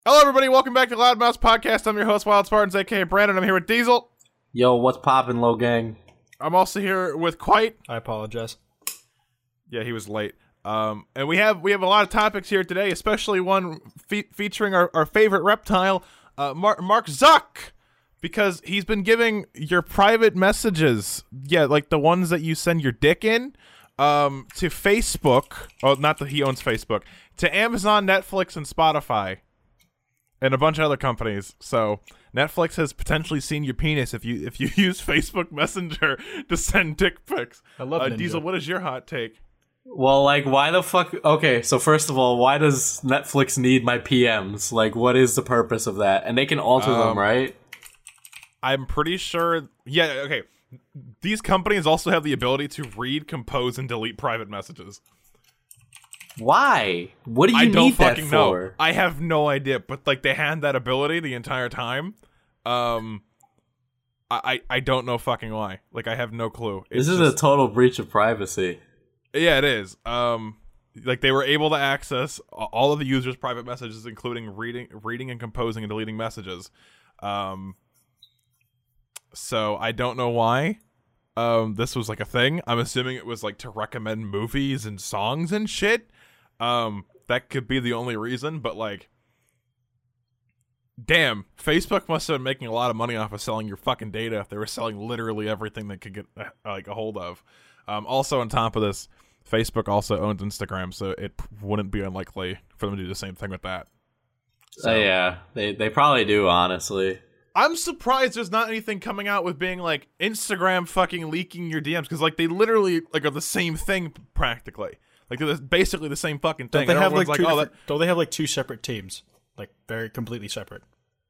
Hello, everybody. Welcome back to Loudmouth Podcast. I'm your host, Wild Spartans, aka Brandon. I'm here with Diesel. Yo, what's poppin', low gang? I'm also here with Quite. I apologize. Yeah, he was late. And we have a lot of topics here today, especially one featuring our favorite reptile, Mark Zuck, because he's been giving your private messages, like the ones that you send your dick in, to Facebook. Oh, not that he owns Facebook. To Amazon, Netflix, and Spotify. And a bunch of other companies. So Netflix has potentially seen your penis if you use Facebook Messenger to send dick pics. I love Ninja. Diesel, what is your hot take? Well, why the fuck? Okay, so first of all, why does Netflix need my PMs? What is the purpose of that? And they can alter them, right? I'm pretty sure. Yeah, okay. These companies also have the ability to read, compose, and delete private messages. Why? What do you I don't need that fucking for? know. I have no idea, but they had that ability the entire time. I don't know fucking why. I have no clue. This is a total breach of privacy. Yeah, it is. They were able to access all of the users' private messages, including reading and composing and deleting messages. So I don't know why. This was a thing. I'm assuming it was to recommend movies and songs and shit. That could be the only reason, but damn, Facebook must have been making a lot of money off of selling your fucking data if they were selling literally everything they could get a hold of. Also on top of this, Facebook also owns Instagram, so it wouldn't be unlikely for them to do the same thing with that. So, yeah, they probably do, honestly. I'm surprised there's not anything coming out with being Instagram fucking leaking your DMs, because they literally are the same thing practically. They're basically the same fucking thing. Don't they have don't they have two separate teams? Very completely separate.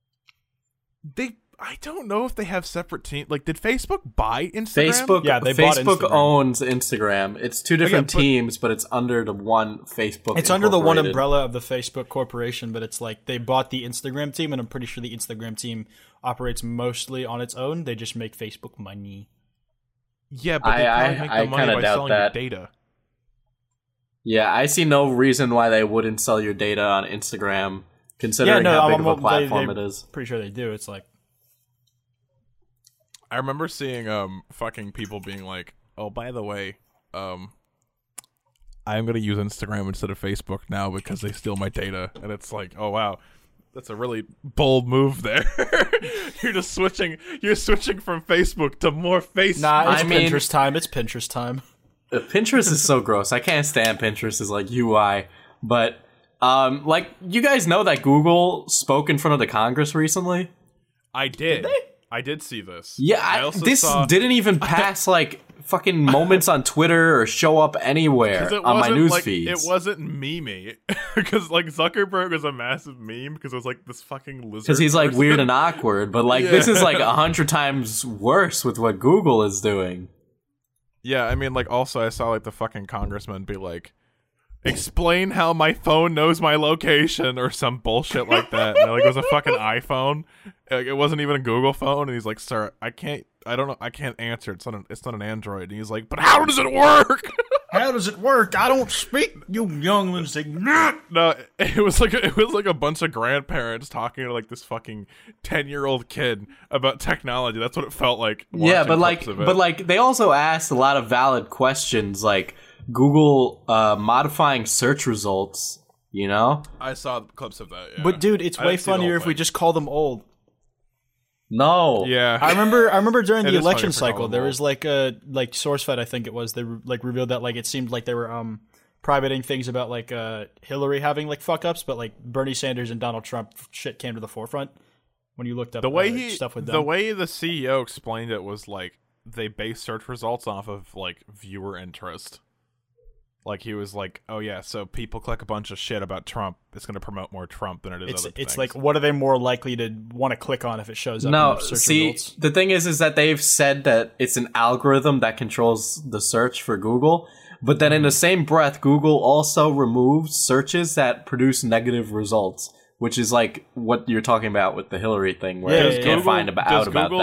I don't know if they have separate teams. Did Facebook buy Instagram? Facebook owns Instagram. It's two different teams, but it's under the one Facebook. It's under the one umbrella of the Facebook corporation, but it's they bought the Instagram team, and I'm pretty sure the Instagram team operates mostly on its own. They just make Facebook money. Yeah, but they probably make the money by selling your data. Yeah, I see no reason why they wouldn't sell your data on Instagram, considering how big of a platform it is. Pretty sure they do. It's I remember seeing fucking people being oh, by the way, I'm gonna use Instagram instead of Facebook now because they steal my data. And it's oh wow, that's a really bold move there. You're switching from Facebook to more Facebook. Nah, it's Pinterest time. It's Pinterest time. Pinterest is so gross. I can't stand Pinterest as UI. But you guys know that Google spoke in front of the Congress recently? I did. I did see this. Yeah, this didn't even pass fucking moments on Twitter or show up anywhere on my news feeds. It wasn't meme-y. Because Zuckerberg was a massive meme because it was this fucking lizard. Because he's weird and awkward. But this is 100 times worse with what Google is doing. Yeah, I mean, also I saw the fucking congressman be explain how my phone knows my location or some bullshit like that. And, it was a fucking iPhone. It wasn't even a Google phone. And he's sir, I don't know, I can't answer. It's not an Android. And he's but how does it work? How does it work? I don't speak, you younglings. No, it was a bunch of grandparents talking to this fucking 10-year-old kid about technology. That's what it felt like. Yeah, but they also asked a lot of valid questions, Google modifying search results, I saw clips of that, yeah. But dude, it's way funnier if we just call them old. No. Yeah. I remember during the election cycle, there was a SourceFed, I think it was, they revealed that it seemed they were privating things about Hillary having fuck ups, but Bernie Sanders and Donald Trump shit came to the forefront when you looked up stuff with them. The way the CEO explained it was they base search results off of viewer interest. He was oh yeah, so people click a bunch of shit about Trump, it's going to promote more Trump than it is other things. It's what are they more likely to want to click on if it shows up in the search results? The thing is that they've said that it's an algorithm that controls the search for Google, but then in the same breath, Google also removes searches that produce negative results, which is what you're talking about with the Hillary thing, where you can't find out about that.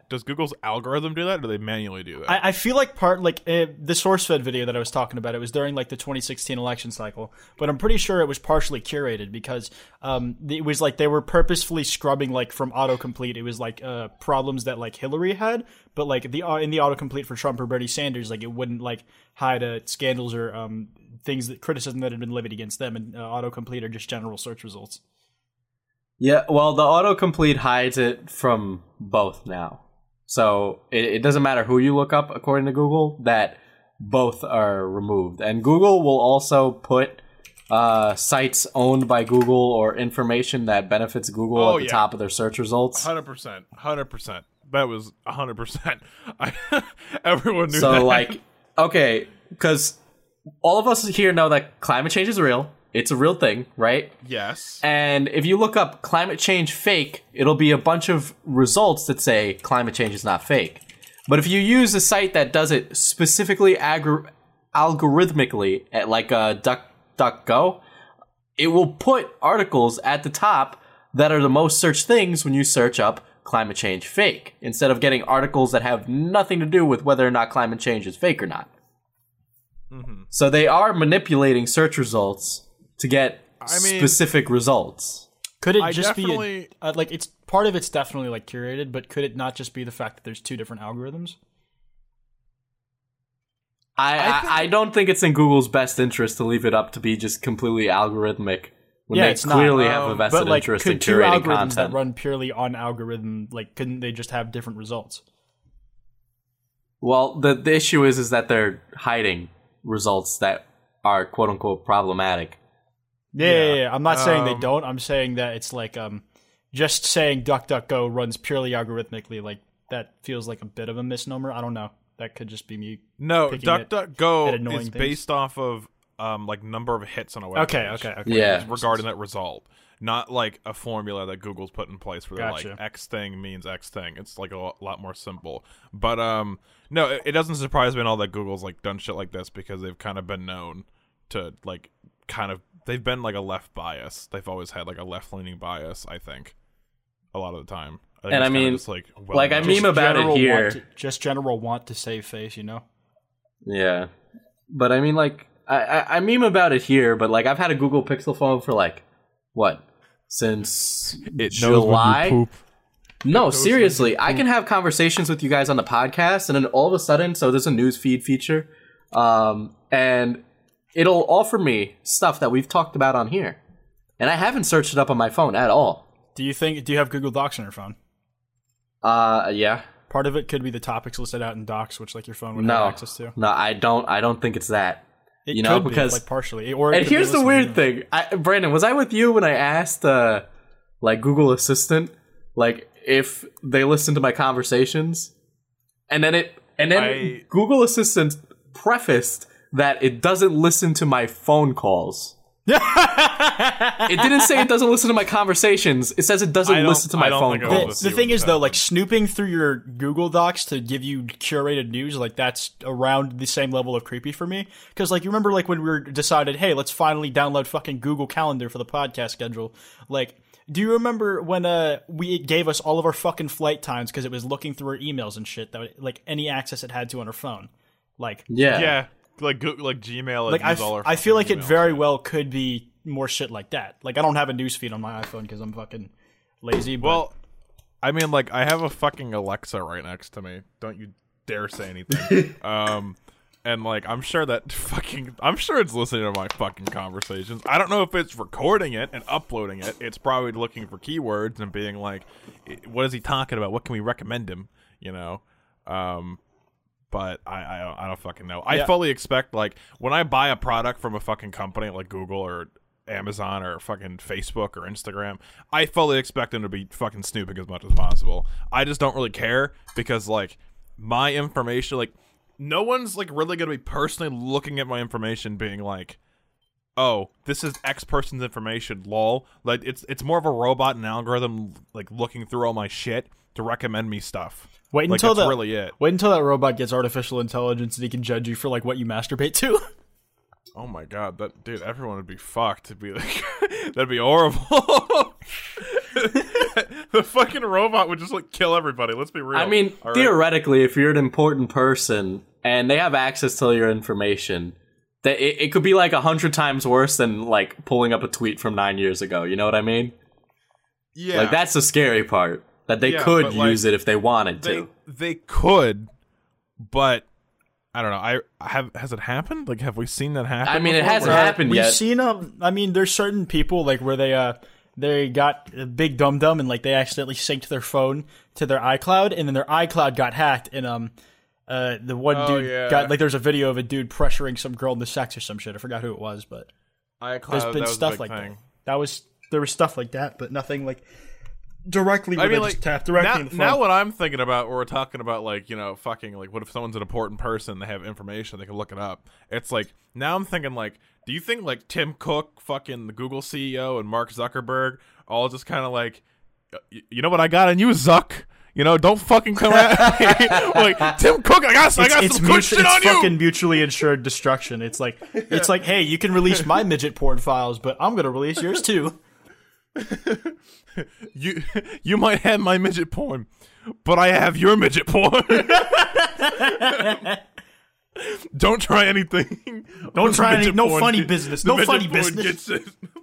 does Google's algorithm do that, or do they manually do that? I feel like the SourceFed video that I was talking about, it was during like the 2016 election cycle, but I'm pretty sure it was partially curated because it was like they were purposefully scrubbing like from autocomplete. It was like problems that like Hillary had, but like in the autocomplete for Trump or Bernie Sanders, like it wouldn't like hide scandals or things that criticism that had been levied against them, and autocomplete are just general search results. Yeah, well, the autocomplete hides it from both now. So it doesn't matter who you look up, according to Google, that both are removed. And Google will also put sites owned by Google or information that benefits Google at the top of their search results. 100%. That was 100%. Everyone knew that. So, like, okay, because all of us here know that climate change is real. It's a real thing, right? Yes. And if you look up climate change fake, it'll be a bunch of results that say climate change is not fake. But if you use a site that does it specifically algorithmically, at like DuckDuckGo, it will put articles at the top that are the most searched things when you search up climate change fake, instead of getting articles that have nothing to do with whether or not climate change is fake or not. Mm-hmm. So they are manipulating search results to get specific results. Could it just be like it's part of it's definitely like curated, but could it not just be the fact that there's two different algorithms? I don't think it's in Google's best interest to leave it up to be just completely algorithmic when they clearly have a vested interest in curating content. But like, could two algorithms that run purely on algorithm, like, couldn't they just have different results? Well, the issue is that they're hiding results that are quote unquote problematic. Yeah. I'm not saying they don't. I'm saying that it's like just saying DuckDuckGo runs purely algorithmically. Like that feels like a bit of a misnomer. I don't know. That could just be me. No, DuckDuckGo is based off of like number of hits on a web page. Okay. Yeah, regarding that result, not like a formula that Google's put in place where they're like X thing means X thing. It's like a lot more simple. But no, it doesn't surprise me at all that Google's like done shit like this because they've kind of been known to like they've been like a left bias. They've always had like a left-leaning bias, I think, a lot of the time. And I mean, just, like I meme about it here. Just general want to save face, you know? Yeah. But I mean, like, I meme about it here, but like I've had a Google Pixel phone for like, what? Since July? No, seriously. I can have conversations with you guys on the podcast, and then all of a sudden, so there's a news feed feature, and it'll offer me stuff that we've talked about on here. And I haven't searched it up on my phone at all. Do you have Google Docs on your phone? Yeah. Part of it could be the topics listed out in Docs, which like your phone would have access to. No, I don't think it's that. It you could know, be, because like partially. Or and here's the weird thing, Brandon, was I with you when I asked like Google Assistant, like if they listen to my conversations, and then Google Assistant prefaced that it doesn't listen to my phone calls. It didn't say it doesn't listen to my conversations. It says it doesn't listen to my phone calls. The thing is, though, like snooping through your Google Docs to give you curated news, like that's around the same level of creepy for me. Because, like, you remember, like when we decided, hey, let's finally download fucking Google Calendar for the podcast schedule. Like, do you remember when we gave us all of our fucking flight times because it was looking through our emails and shit that like any access it had to on our phone? Like, yeah. Like Gmail. Like I feel like it very well could be more shit like that. Like I don't have a newsfeed on my iPhone because I'm fucking lazy. But well, I mean, like I have a fucking Alexa right next to me. Don't you dare say anything. And like I'm sure it's listening to my fucking conversations. I don't know if it's recording it and uploading it. It's probably looking for keywords and being like, what is he talking about? What can we recommend him? You know. But I don't fucking know. I fully expect, like, when I buy a product from a fucking company like Google or Amazon or fucking Facebook or Instagram, I fully expect them to be fucking snooping as much as possible. I just don't really care because, like, my information, like, no one's, like, really going to be personally looking at my information being like, oh, this is X person's information, lol. Like, it's more of a robot and algorithm, like, looking through all my shit to recommend me stuff. Wait until Wait until that robot gets artificial intelligence and he can judge you for like what you masturbate to. Oh my god, dude, everyone would be fucked. It'd be like that'd be horrible. The fucking robot would just like kill everybody. Let's be real. I mean, All right? theoretically, if you're an important person and they have access to your information, that it could be like 100 times worse than like pulling up a tweet from 9 years ago. You know what I mean? Yeah. Like that's the scary part. That they could use it if they wanted to. They could, but I don't know. Has it happened? Like, have we seen that happen? I mean, it before? hasn't happened yet. We've seen I mean, there's certain people like where they got a big dum dum and like they accidentally synced their phone to their iCloud, and then their iCloud got hacked, and the one dude got like there's a video of a dude pressuring some girl in the sex or some shit. I forgot who it was, but iCloud, there's been stuff like that. There was stuff like that, but nothing like directly. I mean, like tap directly. Now what I'm thinking about, where we're talking about, like, you know, fucking, like, what if someone's an important person, they have information, they can look it up. It's like, now I'm thinking, like, do you think, like, Tim Cook, fucking the Google CEO, and Mark Zuckerberg all just kind of like, you know what I got on you, Zuck? You know, don't fucking come at me. Like, Tim Cook, I got some good shit on you. It's fucking mutually insured destruction. It's like, hey, you can release my midget porn files, but I'm gonna release yours too. You might have my midget porn, but I have your midget porn. Don't try anything. Don't try any. No funny business. No funny business.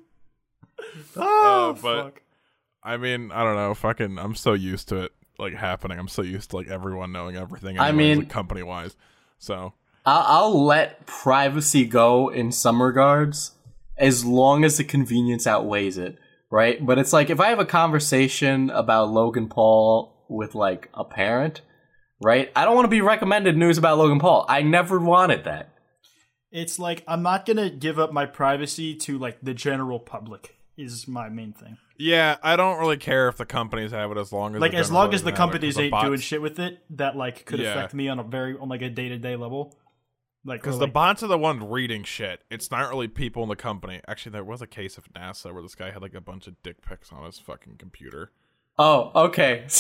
But fuck. I mean, I don't know. Fucking, I'm so used to it like happening. I'm so used to like everyone knowing everything. Anyways, I mean, like, company wise. So I'll let privacy go in some regards as long as the convenience outweighs it. Right? But it's like, if I have a conversation about Logan Paul with, like, a parent, right? I don't want to be recommended news about Logan Paul. I never wanted that. It's like, I'm not going to give up my privacy to, like, the general public is my main thing. Yeah, I don't really care if the companies have it as long as... Like, as long as the companies ain't doing shit with it that, like, could affect me on a day-to-day level. Because the bots are the ones reading shit. It's not really people in the company. Actually, there was a case of NASA where this guy had like a bunch of dick pics on his fucking computer. Oh, okay. So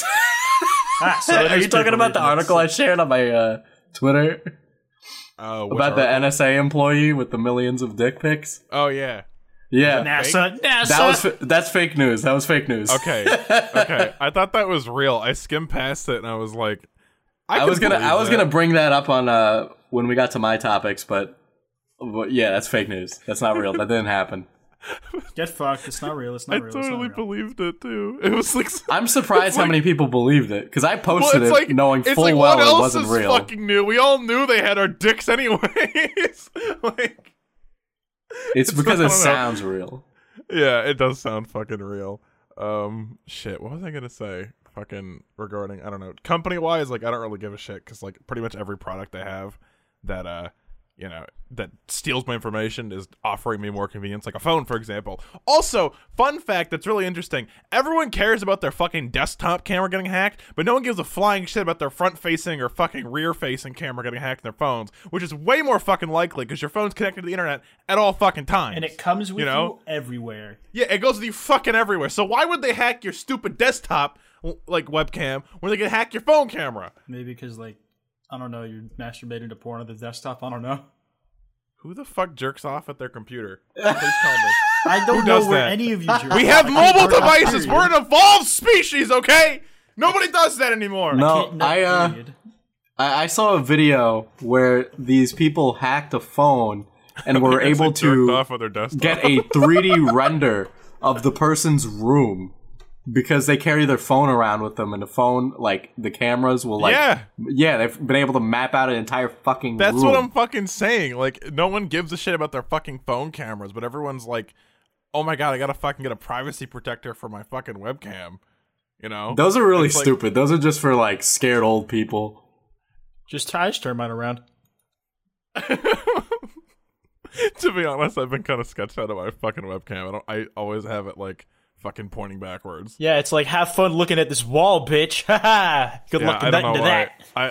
are you talking about the article I shared on my Twitter? About the NSA employee with the millions of dick pics? Oh, yeah. Yeah. NASA. That's fake news. That was fake news. Okay. I thought that was real. I skimmed past it and I was like... I was gonna bring that up on when we got to my topics, but yeah, that's fake news. That's not real. That didn't happen. Get fucked. It's not real. It's not real. I totally believed it too. It was like I'm surprised how many people believed it because I posted it knowing full well it wasn't real. Fucking new. We all knew they had our dicks anyways. Like, it's because it sounds real. Yeah, it does sound fucking real. Shit. What was I gonna say? Fucking regarding, I don't know, company wise, like, I don't really give a shit because like pretty much every product they have that you know, that steals my information is offering me more convenience, like a phone, for example. Also, fun fact that's really interesting, everyone cares about their fucking desktop camera getting hacked, but no one gives a flying shit about their front-facing or fucking rear-facing camera getting hacked in their phones, which is way more fucking likely because your phone's connected to the internet at all fucking times. And it comes with you everywhere. Yeah, it goes with you fucking everywhere. So why would they hack your stupid desktop, like, webcam, when they can hack your phone camera? Maybe because, like, I don't know, you're masturbating to porn on the desktop? I don't know. Who the fuck jerks off at their computer? Please tell me. I don't know where any of you jerk off. We have mobile devices. We're an evolved species, okay? Nobody does that anymore. No, I saw a video where these people hacked a phone and were able to get a 3D render of the person's room. Because they carry their phone around with them, and the phone, like, the cameras will, like... Yeah, they've been able to map out an entire fucking room. That's what I'm fucking saying. Like, no one gives a shit about their fucking phone cameras, but everyone's like, oh my god, I gotta fucking get a privacy protector for my fucking webcam. You know? Those are really stupid. Those are just for, like, scared old people. Just turn mine around. To be honest, I've been kind of sketched out of my fucking webcam. I always have it, like... fucking pointing backwards. Yeah, it's like, have fun looking at this wall, bitch. Haha. Good luck into that.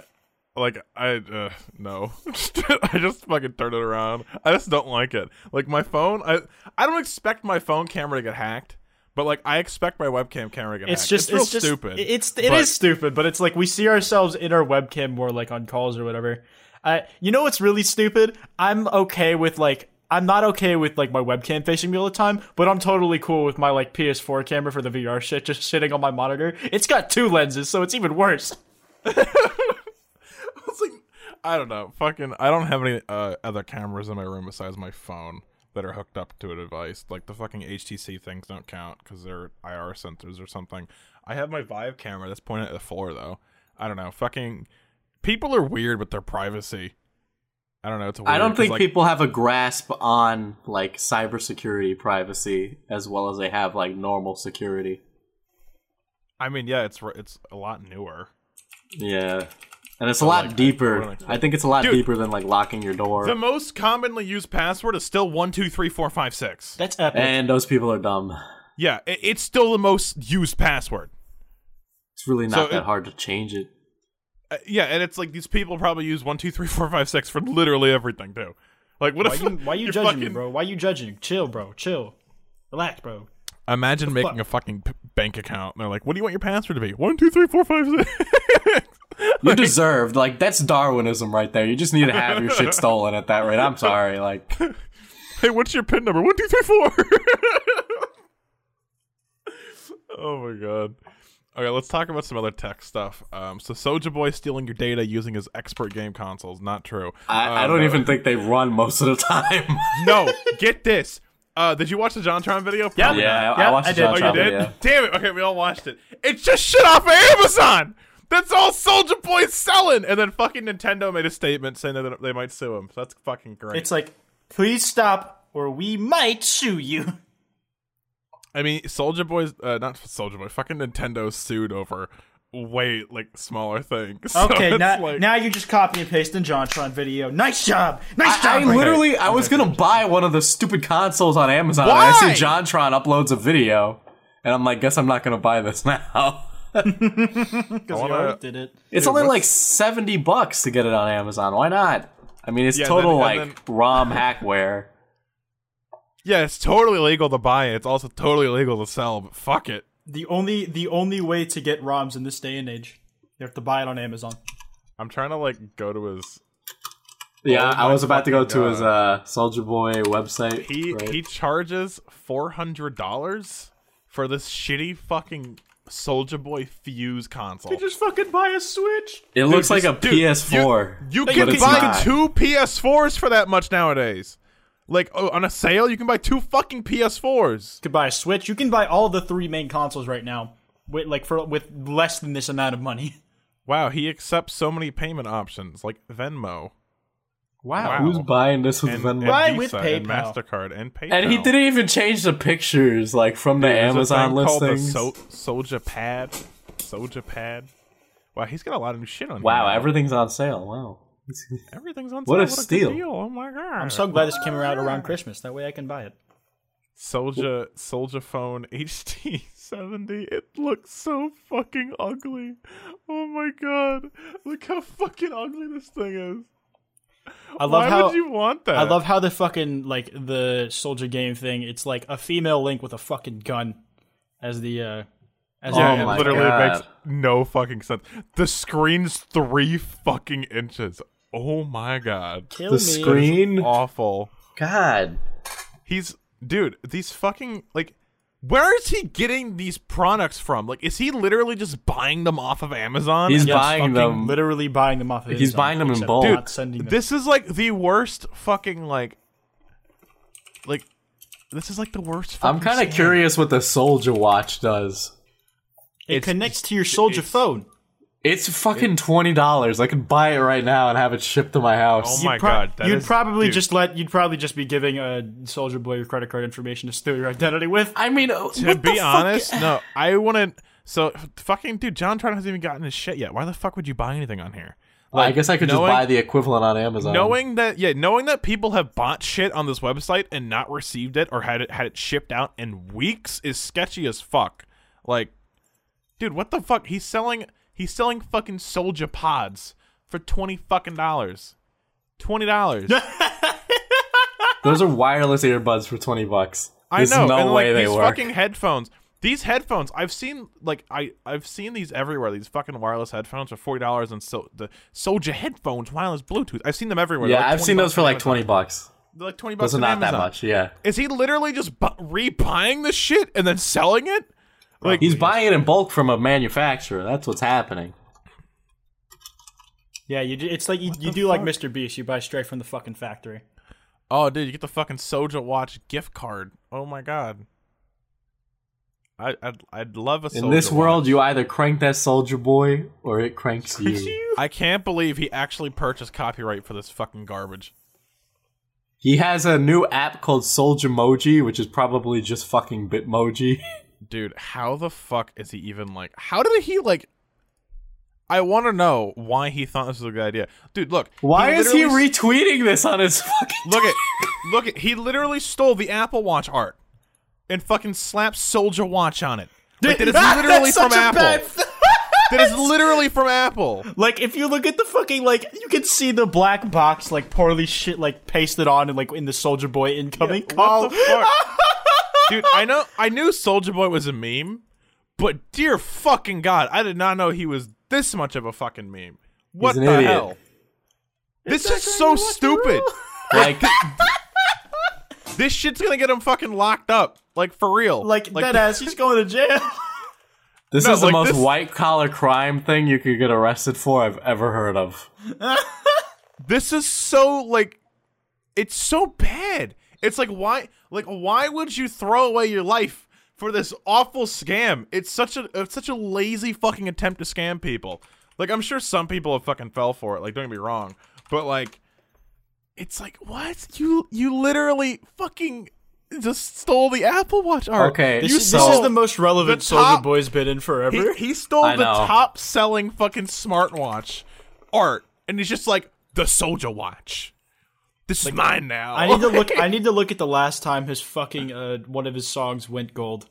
No. I just fucking turn it around. I just don't like it. Like, my phone, I don't expect my phone camera to get hacked, but, like, I expect my webcam camera to get hacked. It's real stupid. It is stupid, but it's like, we see ourselves in our webcam more, like, on calls or whatever. You know what's really stupid? I'm okay with, like, I'm not okay with like my webcam facing me all the time, but I'm totally cool with my like PS4 camera for the VR shit just sitting on my monitor. It's got 2 lenses, so it's even worse. It's like, I don't know. I don't have any other cameras in my room besides my phone that are hooked up to a device. Like the fucking HTC things don't count because they're IR sensors or something. I have my Vive camera that's pointed at the floor though. I don't know. Fucking people are weird with their privacy. I don't know. It's weird. I don't think people have a grasp on like cybersecurity privacy as well as they have like normal security. I mean, yeah, it's a lot newer. Yeah. And it's a lot deeper. I think it's a lot deeper than like locking your door. The most commonly used password is still 123456. That's epic. And those people are dumb. Yeah, it's still the most used password. It's really not that hard to change it. Yeah, and it's like these people probably use 123456 for literally everything too. Like, what? Why you judging me, bro? Why you judging? Chill, bro. Chill. Relax, bro. Imagine making a fucking bank account. And they're like, "What do you want your password to be?" 123456. You deserved, like, that's Darwinism right there. You just need to have your shit stolen at that rate. I'm sorry, like. Hey, what's your PIN number? 1234. Oh my god. Okay, let's talk about some other tech stuff. So Soulja Boy stealing your data using his expert game consoles. Not true. I don't even think they run most of the time. No, get this. Did you watch the JonTron video? Yeah, I watched the JonTron video. Damn it. Okay, we all watched it. It's just shit off of Amazon. That's all Soulja Boy's selling. And then fucking Nintendo made a statement saying that they might sue him. So that's fucking great. It's like, please stop or we might sue you. I mean, Soulja Boy's, not Soulja Boy, fucking Nintendo sued over way, like, smaller things. Okay, so now you just copy and paste the JonTron video. Nice job! Nice job! I was gonna buy one of the stupid consoles on Amazon, Why? and I see JonTron uploads a video, and I'm like, guess I'm not gonna buy this now. Because you already did it. It's only like $70 to get it on Amazon. Why not? I mean, it's ROM hackware. Yeah, it's totally legal to buy it. It's also totally illegal to sell, but fuck it. The only way to get ROMs in this day and age, you have to buy it on Amazon. I'm trying to, like, go to his... Yeah, I was about to go to his Soulja Boy website. He charges $400 for this shitty fucking Soulja Boy Fuse console. You just fucking buy a Switch. It looks like a PS4. You can buy 2 PS4s for that much nowadays. Like, on a sale, you can buy 2 fucking PS4s. You can buy a Switch. You can buy all the 3 main consoles right now with less than this amount of money. Wow, he accepts so many payment options, like Venmo. Wow. Who's buying this with Venmo? Buy and with Visa PayPal. and MasterCard and PayPal. And he didn't even change the pictures, like, from the Amazon listings. Soulja Pad. Soulja Pad. Wow, he's got a lot of new shit on here. Wow, everything's on sale. Wow. Everything's on sale. What a steal. Good deal. Oh my god. I'm so glad this came around around Christmas. That way I can buy it. Soulja Phone HD 70. It looks so fucking ugly. Oh my god. Look how fucking ugly this thing is. Why would you want that? I love how the fucking, like, the Soulja game thing, it's like a female Link with a fucking gun as the, it literally makes no fucking sense. The screen's 3 fucking inches. Oh my god. Kill the me. screen? Awful. God. Dude, these fucking, like, where is he getting these products from? Like, is he literally just buying them off of Amazon? He's buying them. Literally buying them off of Amazon. He's buying them in bulk. Not sending them. This is like the worst fucking, like, this is like the worst fucking I'm kind of curious what the Soulja watch does. It connects to your Soulja phone. It's fucking $20. I could buy it right now and have it shipped to my house. Oh my god! You'd probably just be giving a Soulja Boy your credit card information to steal your identity with. I mean, to be honest, no. I wouldn't. So fucking dude, JonTron hasn't even gotten his shit yet. Why the fuck would you buy anything on here? Like, I guess I could just buy the equivalent on Amazon. Knowing that people have bought shit on this website and not received it or had it shipped out in weeks is sketchy as fuck. Like, dude, what the fuck? He's selling fucking Soulja pods for $20 fucking $20. Those are wireless earbuds for $20. I There's know. no and, way like, they these work. fucking headphones. These headphones, I've seen these everywhere. These fucking wireless headphones for $40, and the Soulja headphones, wireless Bluetooth. I've seen them everywhere. Yeah, like I've seen those for like $20. They're like $20 Those are on not Amazon. that much, yeah. Is he literally just rebuying the shit and then selling it? Like he's buying it in bulk from a manufacturer. That's what's happening. Yeah, it's like you do like Mr. Beast. You buy straight from the fucking factory. Oh, dude, you get the fucking Soulja Watch gift card. Oh my god. I'd love a Soulja In this Watch. world, you either crank that Soulja Boy or it cranks you. I can't believe he actually purchased copyright for this fucking garbage. He has a new app called Souljamoji, which is probably just fucking Bitmoji. Dude, how the fuck is he even like? How did he like? I want to know why he thought this was a good idea. Dude, look. Why is he retweeting this on his fucking Look at, he literally stole the Apple Watch art and fucking slapped Soulja Watch on it. Like, that is literally from Apple. That is literally from Apple. Like, if you look at the fucking, like, you can see the black box, like, poorly shit, like, pasted on and, like, in the Soulja Boy incoming call. What the fuck? Dude, I knew Soulja Boy was a meme, but dear fucking God, I did not know he was this much of a fucking meme. What the idiot. hell? This is so stupid. Like, this shit's gonna get him fucking locked up. Like, for real. Like that ass, he's going to jail. This No, is the like most this- white-collar crime thing you could get arrested for I've ever heard of. This is so, like, it's so bad. It's like, why would you throw away your life for this awful scam? It's such a lazy fucking attempt to scam people. Like, I'm sure some people have fucking fell for it. Like, don't get me wrong, but like, it's like, what? You literally fucking just stole the Apple Watch art. Okay, This You is stole the most relevant the top- Soulja Boy's been in forever. He stole I the know. top selling fucking smartwatch art, and he's just like, the Soulja Watch. This is mine now. I need to look at the last time his fucking one of his songs went gold.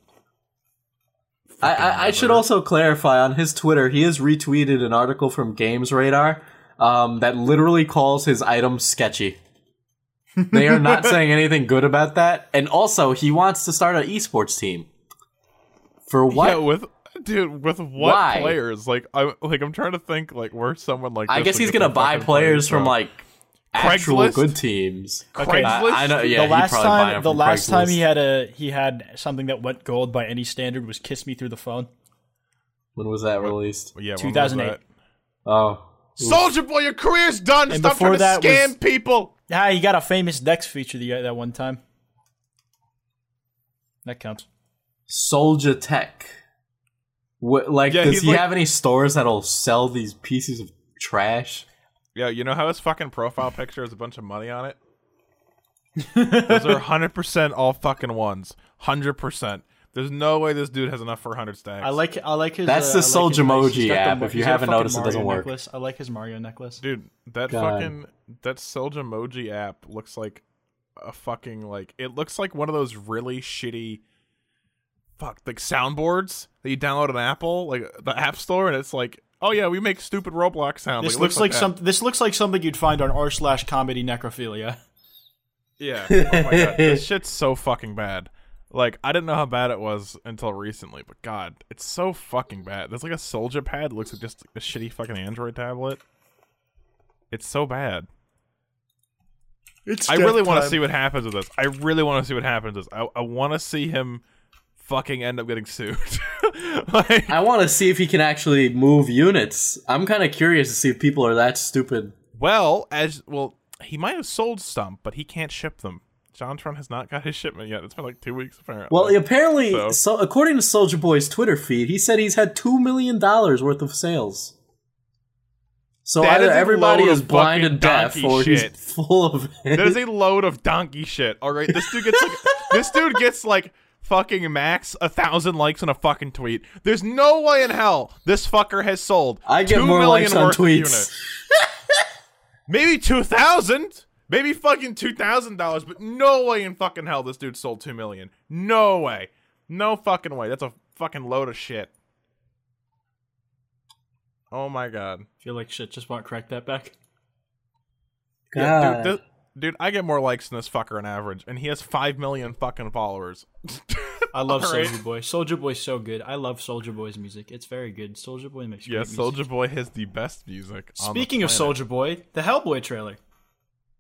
I should also clarify, on his Twitter, he has retweeted an article from Games Radar that literally calls his items sketchy. They are not saying anything good about that. And also, he wants to start an esports team. For what? Yeah, with what Why? players? Like, I'm trying to think, like, where someone like I this guess would he's get gonna the buy fucking players from from. like actual Craigslist? good teams. Okay. I know. Yeah, the last he'd probably buy time, them the from last time Craigslist. he had something that went gold by any standard was "Kiss Me Through the Phone." When was that released? Yeah, 2008. Oh, Soulja Boy, your career's done. And Stop before trying to that scam people. Ah, he got a famous Dex feature that one time. That counts. Soulja Tech. What, like, Yeah, does he's he like- have any stores that'll sell these pieces of trash? Yeah, you know how his fucking profile picture has a bunch of money on it? Those are 100% all fucking ones. 100%. There's no way this dude has enough for 100 stacks. I like his. That's the I like his Souljamoji He's got the- app, if you he's got a haven't fucking noticed, it doesn't Mario work. necklace. I like his Mario necklace. Dude, that God. Souljamoji app looks like a fucking, like, it looks like one of those really shitty like soundboards that you download on Apple, like the App Store, and it's like, oh yeah, we make stupid Roblox sounds. This it looks like that. This looks like something you'd find on r/comedy necrophilia. Yeah. Oh my god, this shit's so fucking bad. Like, I didn't know how bad it was until recently, but god, it's so fucking bad. There's like a Soulja pad that looks like just a shitty fucking Android tablet. It's so bad. I really want to see what happens with this. I want to see him fucking end up getting sued. Like, I want to see if he can actually move units. I'm kind of curious to see if people are that stupid. he might have sold some, but he can't ship them. JonTron has not got his shipment yet. It's been like 2 weeks, apparently. Well, apparently, so according to Soulja Boy's Twitter feed, he said he's had $2 million worth of sales. So That either is a everybody load is of blind fucking and deaf, donkey or shit. he's full of it. That is a load of donkey shit. All right, this dude gets like fucking max 1,000 likes on a fucking tweet. There's no way in hell this fucker has sold. I get 2 more million likes on worth of tweets. units. Maybe 2,000. Maybe fucking $2,000, but no way in fucking hell this dude sold 2 million. No way. No fucking way. That's a fucking load of shit. Oh my god. Feel like shit. Just want to crack that back. Yeah, dude, I get more likes than this fucker on average, and he has 5 million fucking followers. I love All right. Soulja Boy. Soulja Boy's so good. I love Soulja Boy's music. It's very good. Soulja Boy makes great Yes, music. Soulja Boy has the best music. Speaking of Soulja Soulja Boy, the Hellboy trailer.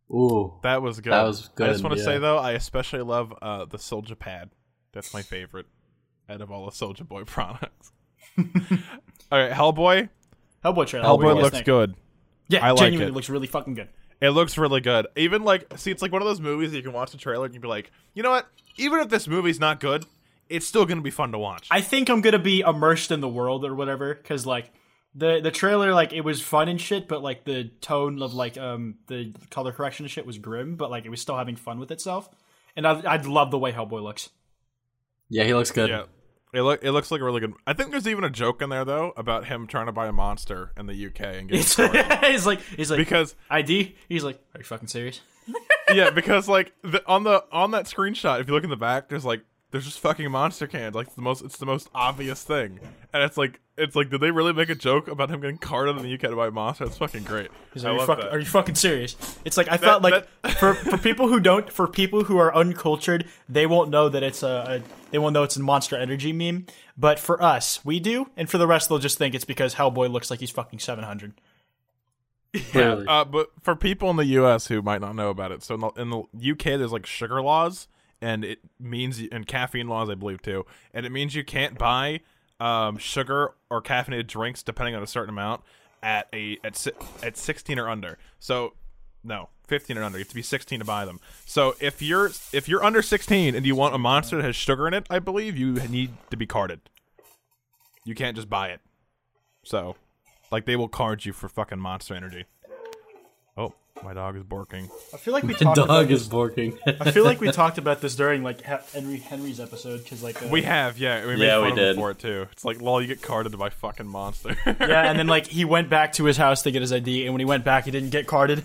Ooh, that was good. That was good. I just want to say though, I especially love the Soulja Pad. That's my favorite out of all the Soulja Boy products. All right, Hellboy. Hellboy trailer. Hellboy looks good. Yeah, I like genuinely it. looks really fucking good. It looks really good. Even like, see, it's like one of those movies that you can watch the trailer and you can be like, you know what? Even if this movie's not good, it's still gonna be fun to watch. I think I'm gonna be immersed in the world or whatever, because like the trailer, like it was fun and shit, but like the tone of like the color correction and shit was grim, but like it was still having fun with itself. And I'd love the way Hellboy looks. Yeah, he looks good. Yeah. It looks like a really good. I think there's even a joke in there though about him trying to buy a monster in the UK and get he's like because ID. He's like, are you fucking serious? Yeah, because like on that screenshot, if you look in the back, there's just fucking monster cans. Like it's the most obvious thing, and it's like did they really make a joke about him getting carded in the UK to buy a monster? It's fucking great. He's like, are you fucking serious? It's like I thought like for people who are uncultured, they won't know that it's they won't know it's a Monster Energy meme. But for us, we do, and for the rest, they'll just think it's because Hellboy looks like he's fucking 700. Yeah, but for people in the U.S. who might not know about it, so in the UK, there's like sugar laws, and it means and caffeine laws, I believe too, and it means you can't buy sugar or caffeinated drinks depending on a certain amount at 16 or under. So no, 15 or under. You have to be 16 to buy them. So if you're under 16 and you want a monster that has sugar in it, I believe you need to be carded. You can't just buy it. So, like, they will card you for fucking Monster Energy. Oh, my dog is barking. I feel like we The talked dog about is barking. I feel like we talked about this during like Henry's episode because like we have, yeah. We made fun of him for it too. It's like, lol, you get carded to buy fucking Monster. Yeah, and then like he went back to his house to get his ID, and when he went back, he didn't get carded.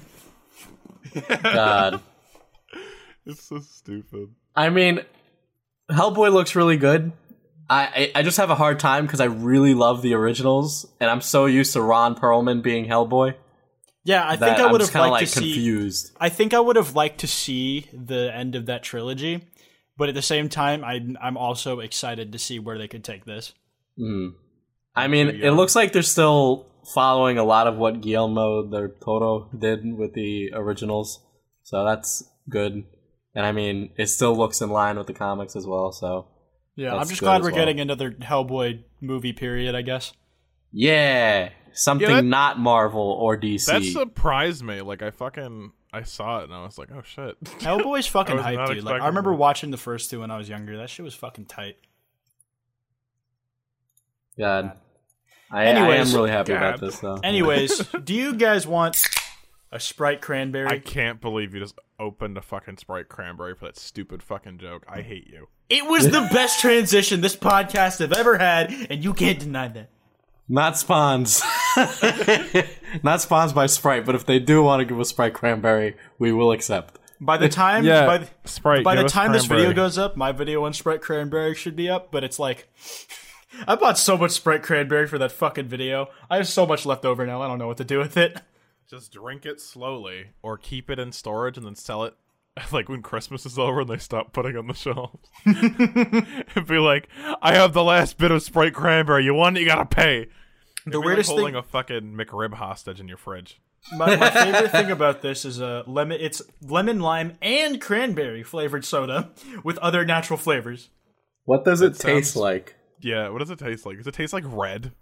God, it's so stupid. I mean, Hellboy looks really good. I just have a hard time because I really love the originals, and I'm so used to Ron Perlman being Hellboy. Yeah, I think I would have liked to see. Confused. I think I would have liked to see the end of that trilogy, but at the same time, I'm also excited to see where they could take this. I mean, it looks like they're still following a lot of what Guillermo del Toro did with the originals, so that's good. And I mean, it still looks in line with the comics as well. So yeah, I'm just glad we're getting another Hellboy movie. Period, I guess. Yeah. Something not Marvel or DC. That surprised me. Like, I saw it and I was like, oh shit. Hellboy's fucking hype, dude. Like, I remember watching the first two when I was younger. That shit was fucking tight. God. I am really happy about this, though. Anyways, do you guys want a Sprite Cranberry? I can't believe you just opened a fucking Sprite Cranberry for that stupid fucking joke. I hate you. It was the best transition this podcast have ever had, and you can't deny that. Not spawns. Not spawns by Sprite, but if they do want to give us Sprite Cranberry, we will accept. By the time Sprite, by the time this video goes up, my video on Sprite Cranberry should be up, but it's like I bought so much Sprite Cranberry for that fucking video. I have so much left over now. I don't know what to do with it. Just drink it slowly or keep it in storage and then sell it like when Christmas is over and they stop putting on the shelves. And be like, I have the last bit of Sprite Cranberry. You want it, you gotta pay. The weirdest like holding thing, a fucking McRib hostage in your fridge. My favorite thing about this is lemon. It's lemon, lime, and cranberry flavored soda with other natural flavors. What does it taste like? Yeah, what does it taste like? Does it taste like red?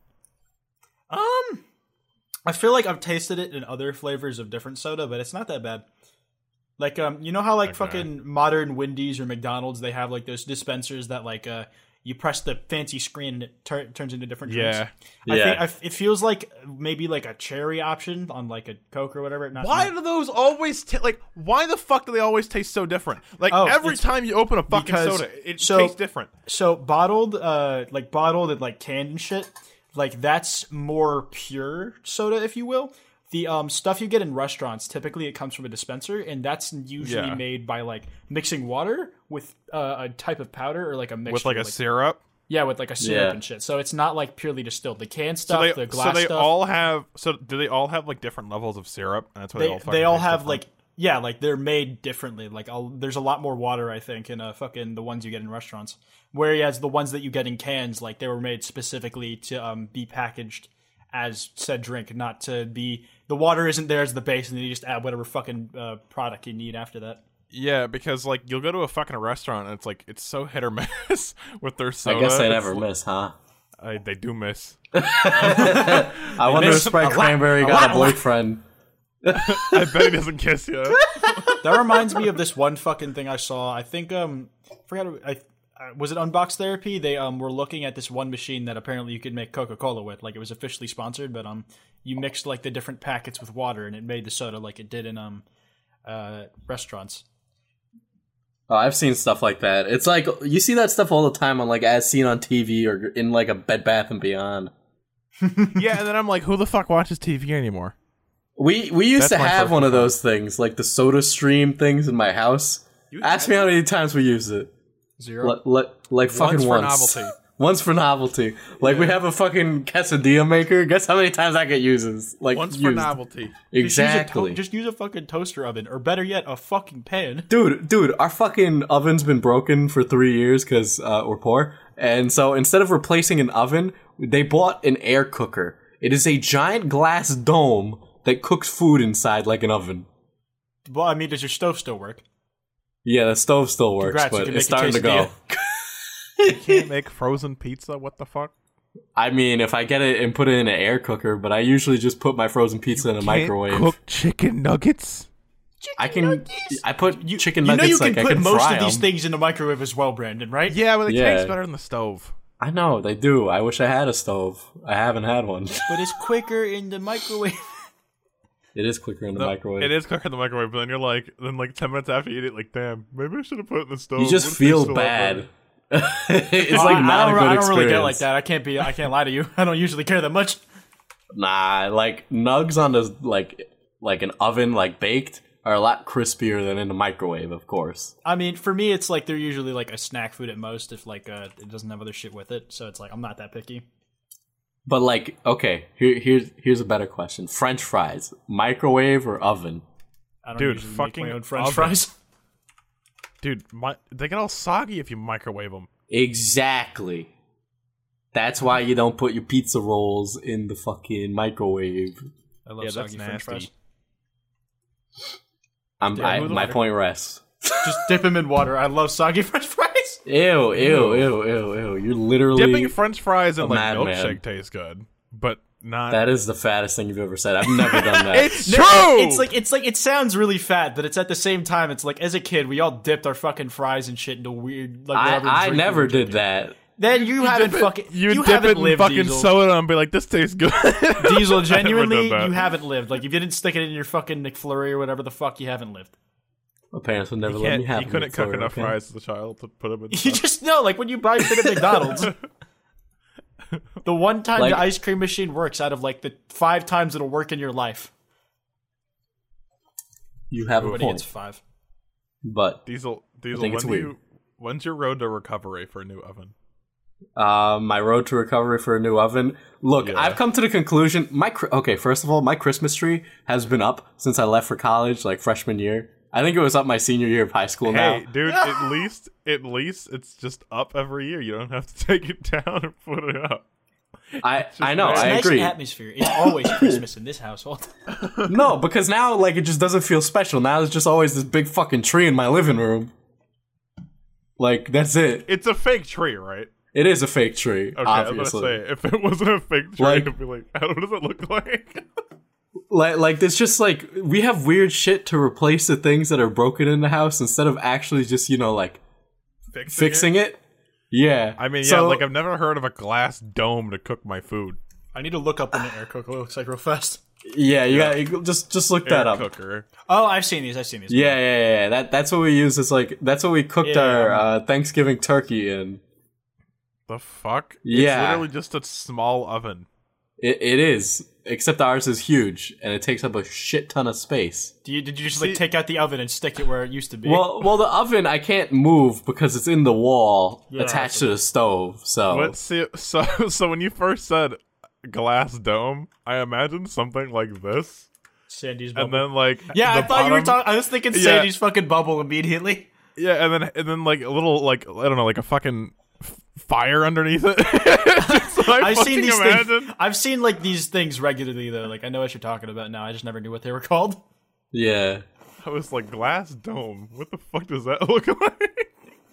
I feel like I've tasted it in other flavors of different soda, but it's not that bad. Like, you know how like fucking modern Wendy's or McDonald's, they have like those dispensers that like you press the fancy screen and it turns into different drinks. Yeah. I think it feels like maybe like a cherry option on like a Coke or whatever. Why do those always why the fuck do they always taste so different? Like every time you open a fucking soda, it tastes different. So bottled and like canned and shit, like that's more pure soda, if you will. The stuff you get in restaurants, typically it comes from a dispenser, and that's usually made by like mixing water with a type of powder or like a mixture. With like a syrup? Yeah, with like a syrup and shit. So it's not like purely distilled. The canned stuff, the glass stuff. Do they all have like different levels of syrup? And that's why they all have like, yeah, like they're made differently. Like there's a lot more water, I think, in fucking the ones you get in restaurants. Whereas the ones that you get in cans, like they were made specifically to be packaged as said drink, not to be the water isn't there as the base, and then you just add whatever fucking product you need after that. Yeah, because like you'll go to a fucking restaurant and it's like it's so hit or miss with their soda. I guess they never miss, huh? They do miss. I wonder if Sprite Cranberry got a boyfriend. I bet he doesn't kiss you. That reminds me of this one fucking thing I saw. I think was it Unbox Therapy? They were looking at this one machine that apparently you could make Coca-Cola with. Like it was officially sponsored, but you mixed like the different packets with water and it made the soda like it did in restaurants. Oh, I've seen stuff like that. It's like you see that stuff all the time on like As Seen on TV or in like a Bed Bath and Beyond. Yeah, and then I'm like, who the fuck watches TV anymore? We used to have one of those things, like the Soda Stream things in my house. Ask me how many times we used it. 0. Like fucking once. For novelty. Once for novelty. Like we have a fucking quesadilla maker. Guess how many times that get uses? Like once for novelty. Exactly. Just use a fucking toaster oven, or better yet, a fucking pan. Dude, our fucking oven's been broken for 3 years because we're poor. And so instead of replacing an oven, they bought an air cooker. It is a giant glass dome that cooks food inside like an oven. Well, I mean, does your stove still work? Yeah, the stove still works, Congrats, but it's starting to go. You can't make frozen pizza? What the fuck? I mean, if I get it and put it in an air cooker, but I usually just put my frozen pizza in a microwave. Cook chicken nuggets? I put chicken nuggets. You know you can put most of these them. things in the microwave as well, Brandon, right? Yeah, but it tastes better than the stove. I know, they do. I wish I had a stove. I haven't had one. But it's quicker in the microwave. It is quicker in the microwave. It is quicker in the microwave, but then you're like, 10 minutes after you eat it, like, damn, maybe I should have put it in the stove. You just feel bad. It's like not a good experience. I don't really get like that. I can't lie to you. I don't usually care that much. Nah, like nugs on the like an oven, like baked, are a lot crispier than in the microwave, of course. I mean, for me, it's like they're usually like a snack food at most, if like it doesn't have other shit with it. So it's like I'm not that picky. But like, okay, here's a better question: French fries, microwave or oven? I don't Dude, usually fucking make my own French fries. Dude, they get all soggy if you microwave them. Exactly. That's why you don't put your pizza rolls in the fucking microwave. I love soggy French fries. My point rests. Just dip them in water. I love soggy French fries. Ew. You're literally dipping French fries in like madman. Milkshake tastes good, but not. That is the fattest thing you've ever said. I've never done that. It's true. It's like it sounds really fat, but it's at the same time. It's like as a kid, we all dipped our fucking fries and shit into weird. Like I never did that. Then you haven't fucking you dip it in fucking Diesel. soda and be like, this tastes good. Diesel, genuinely, you haven't lived. Like if you didn't stick it in your fucking McFlurry or whatever the fuck, you haven't lived. My parents would never let me have. You couldn't cook enough fries as a child to put them in. You just know, like when you buy shit at McDonald's. The one time the ice cream machine works out of like the 5 times it'll work in your life. You have a point. It's 5. But Diesel, I think it's weird. When's your road to recovery for a new oven? My road to recovery for a new oven. Look, I've come to the conclusion. First of all, my Christmas tree has been up since I left for college, like freshman year. I think it was up my senior year of high school now. Hey, dude, at least it's just up every year. You don't have to take it down and put it up. I know, it's I nice agree. Atmosphere. It's always Christmas in this household. No, because now like it just doesn't feel special. Now there's just always this big fucking tree in my living room. Like that's it. It's a fake tree, right? It is a fake tree. Okay, obviously. I was gonna say if it wasn't a fake tree, it'd be like, how does it look like? Like there's just like we have weird shit to replace the things that are broken in the house instead of actually just like fixing it. Yeah, I mean, like I've never heard of a glass dome to cook my food. I need to look up what an air cooker looks like real fast. Yeah, you got just look that up. Cooker. Oh, I've seen these. Yeah. That's what we use. It's like that's what we cooked our Thanksgiving turkey in. The fuck? Yeah, it's literally just a small oven. It is, except ours is huge and it takes up a shit ton of space. Did you just like take out the oven and stick it where it used to be? Well, the oven I can't move because it's in the wall attached to the stove. So, so when you first said glass dome, I imagined something like this. Sandy's bubble. And then like I thought you were talking. I was thinking Sandy's fucking bubble immediately. Yeah, and then like a little like I don't know, like a fucking fire underneath it. I've seen like these things regularly though. Like I know what you're talking about now. I just never knew what they were called. Yeah. I was like, glass dome. What the fuck does that look like?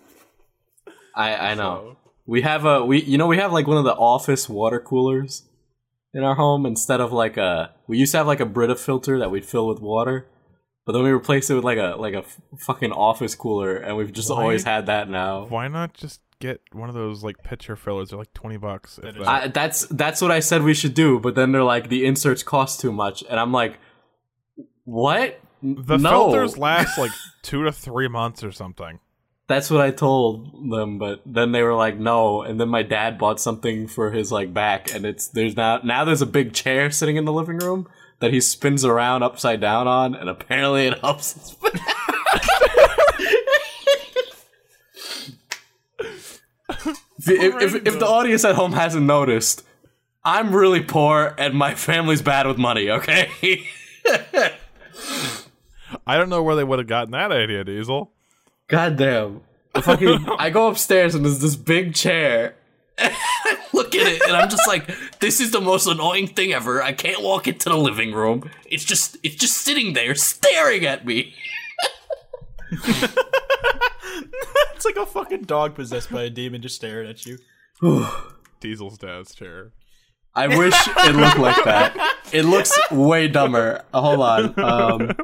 I know. We have like one of the office water coolers in our home instead of like we used to have like a Brita filter that we'd fill with water, but then we replaced it with like a fucking office cooler, and we've just always had that now. Why not just get one of those like pitcher fillers? They're like $20. That's what I said we should do, but then they're like the inserts cost too much, and I'm like, what? The filters last like 2 to 3 months or something. That's what I told them, but then they were like, no. And then my dad bought something for his like back, and there's a big chair sitting in the living room that he spins around upside down on, and apparently it helps his back. If the audience at home hasn't noticed, I'm really poor and my family's bad with money, okay? I don't know where they would have gotten that idea, Diesel. Goddamn. I go upstairs and there's this big chair. And I look at it and I'm just like, this is the most annoying thing ever. I can't walk into the living room. It's just sitting there staring at me. It's like a fucking dog possessed by a demon just staring at you. Diesel's dad's chair. I wish it looked like that. It looks way dumber. Hold on.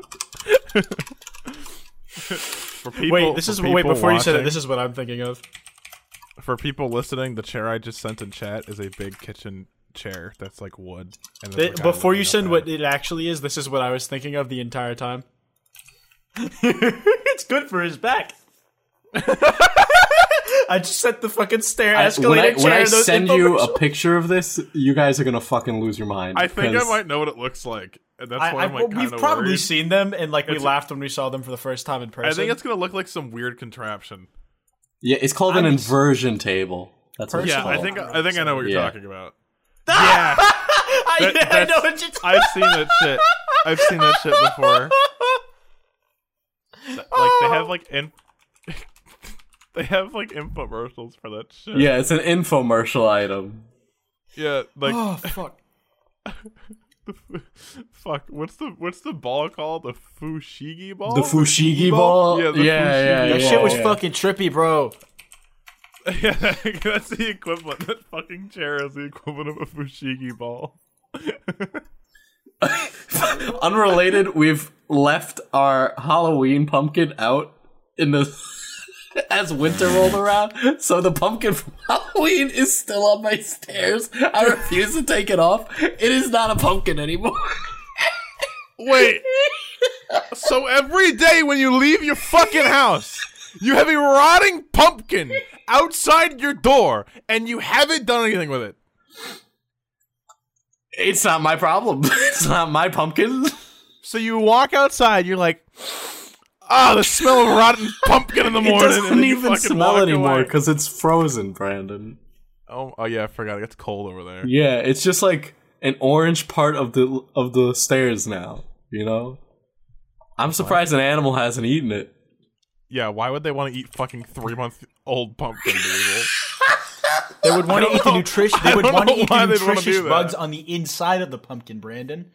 Before you said it, this is what I'm thinking of. For people listening, the chair I just sent in chat is a big kitchen chair that's like wood. And before you send what it actually is, this is what I was thinking of the entire time. It's good for his back. I just sent the fucking stair escalator chair. When I send you a picture of this, you guys are gonna fucking lose your mind. I think I might know what it looks like. And that's why I'm like, we've probably seen them, and like we laughed when we saw them for the first time in person. I think it's gonna look like some weird contraption. Yeah, it's called an inversion table. That's what it's called. I think I know what you're talking about. Yeah, I know what you're talking about. I've seen that shit. I've seen that shit before. Like they have like infomercials for that shit. Yeah, it's an infomercial item. Yeah, like oh fuck. Fuck, what's the ball called? The fushigi ball? The fushigi ball? Yeah, that shit was fucking trippy, bro. Yeah, that's the equivalent. That fucking chair is the equivalent of a fushigi ball. Unrelated, we've left our Halloween pumpkin out in the as winter rolled around, so the pumpkin from Halloween is still on my stairs. I refuse to take it off. It is not a pumpkin anymore. Wait, so every day when you leave your fucking house, you have a rotting pumpkin outside your door, and you haven't done anything with it? It's not my problem. It's not my pumpkin. So you walk outside, you're like, the smell of rotten pumpkin in the morning. It doesn't even smell anymore because it's frozen, Brandon. Oh yeah, I forgot. It gets cold over there. Yeah, it's just like an orange part of the stairs now. You know, I'm surprised an animal hasn't eaten it. Yeah, why would they want to eat fucking 3-month-old pumpkin, dude? They would want to eat the nutrition. They would want to eat the nutritious bugs on the inside of the pumpkin, Brandon.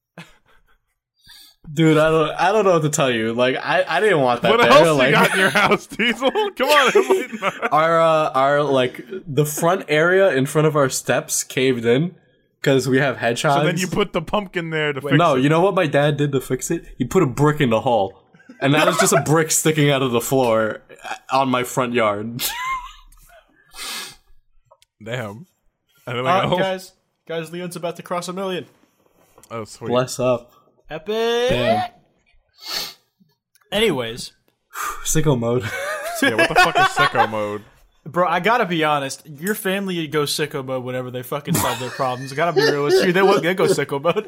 Dude, I don't know what to tell you. Like, I didn't want that. What else you got in your house, Diesel? Come on, our like the front area in front of our steps caved in because we have hedgehogs. So then you put the pumpkin there to fix it. No, you know what my dad did to fix it? He put a brick in the hall, and that was just a brick sticking out of the floor on my front yard. Damn. And then guys, Leon's about to cross 1 million. Oh, sweet. Bless up. Epic. Damn. Anyways, sicko mode. Yeah, what the fuck is sicko mode? Bro, I gotta be honest. Your family goes sicko mode whenever they fucking solve their problems. I gotta be real with you. They go sicko mode.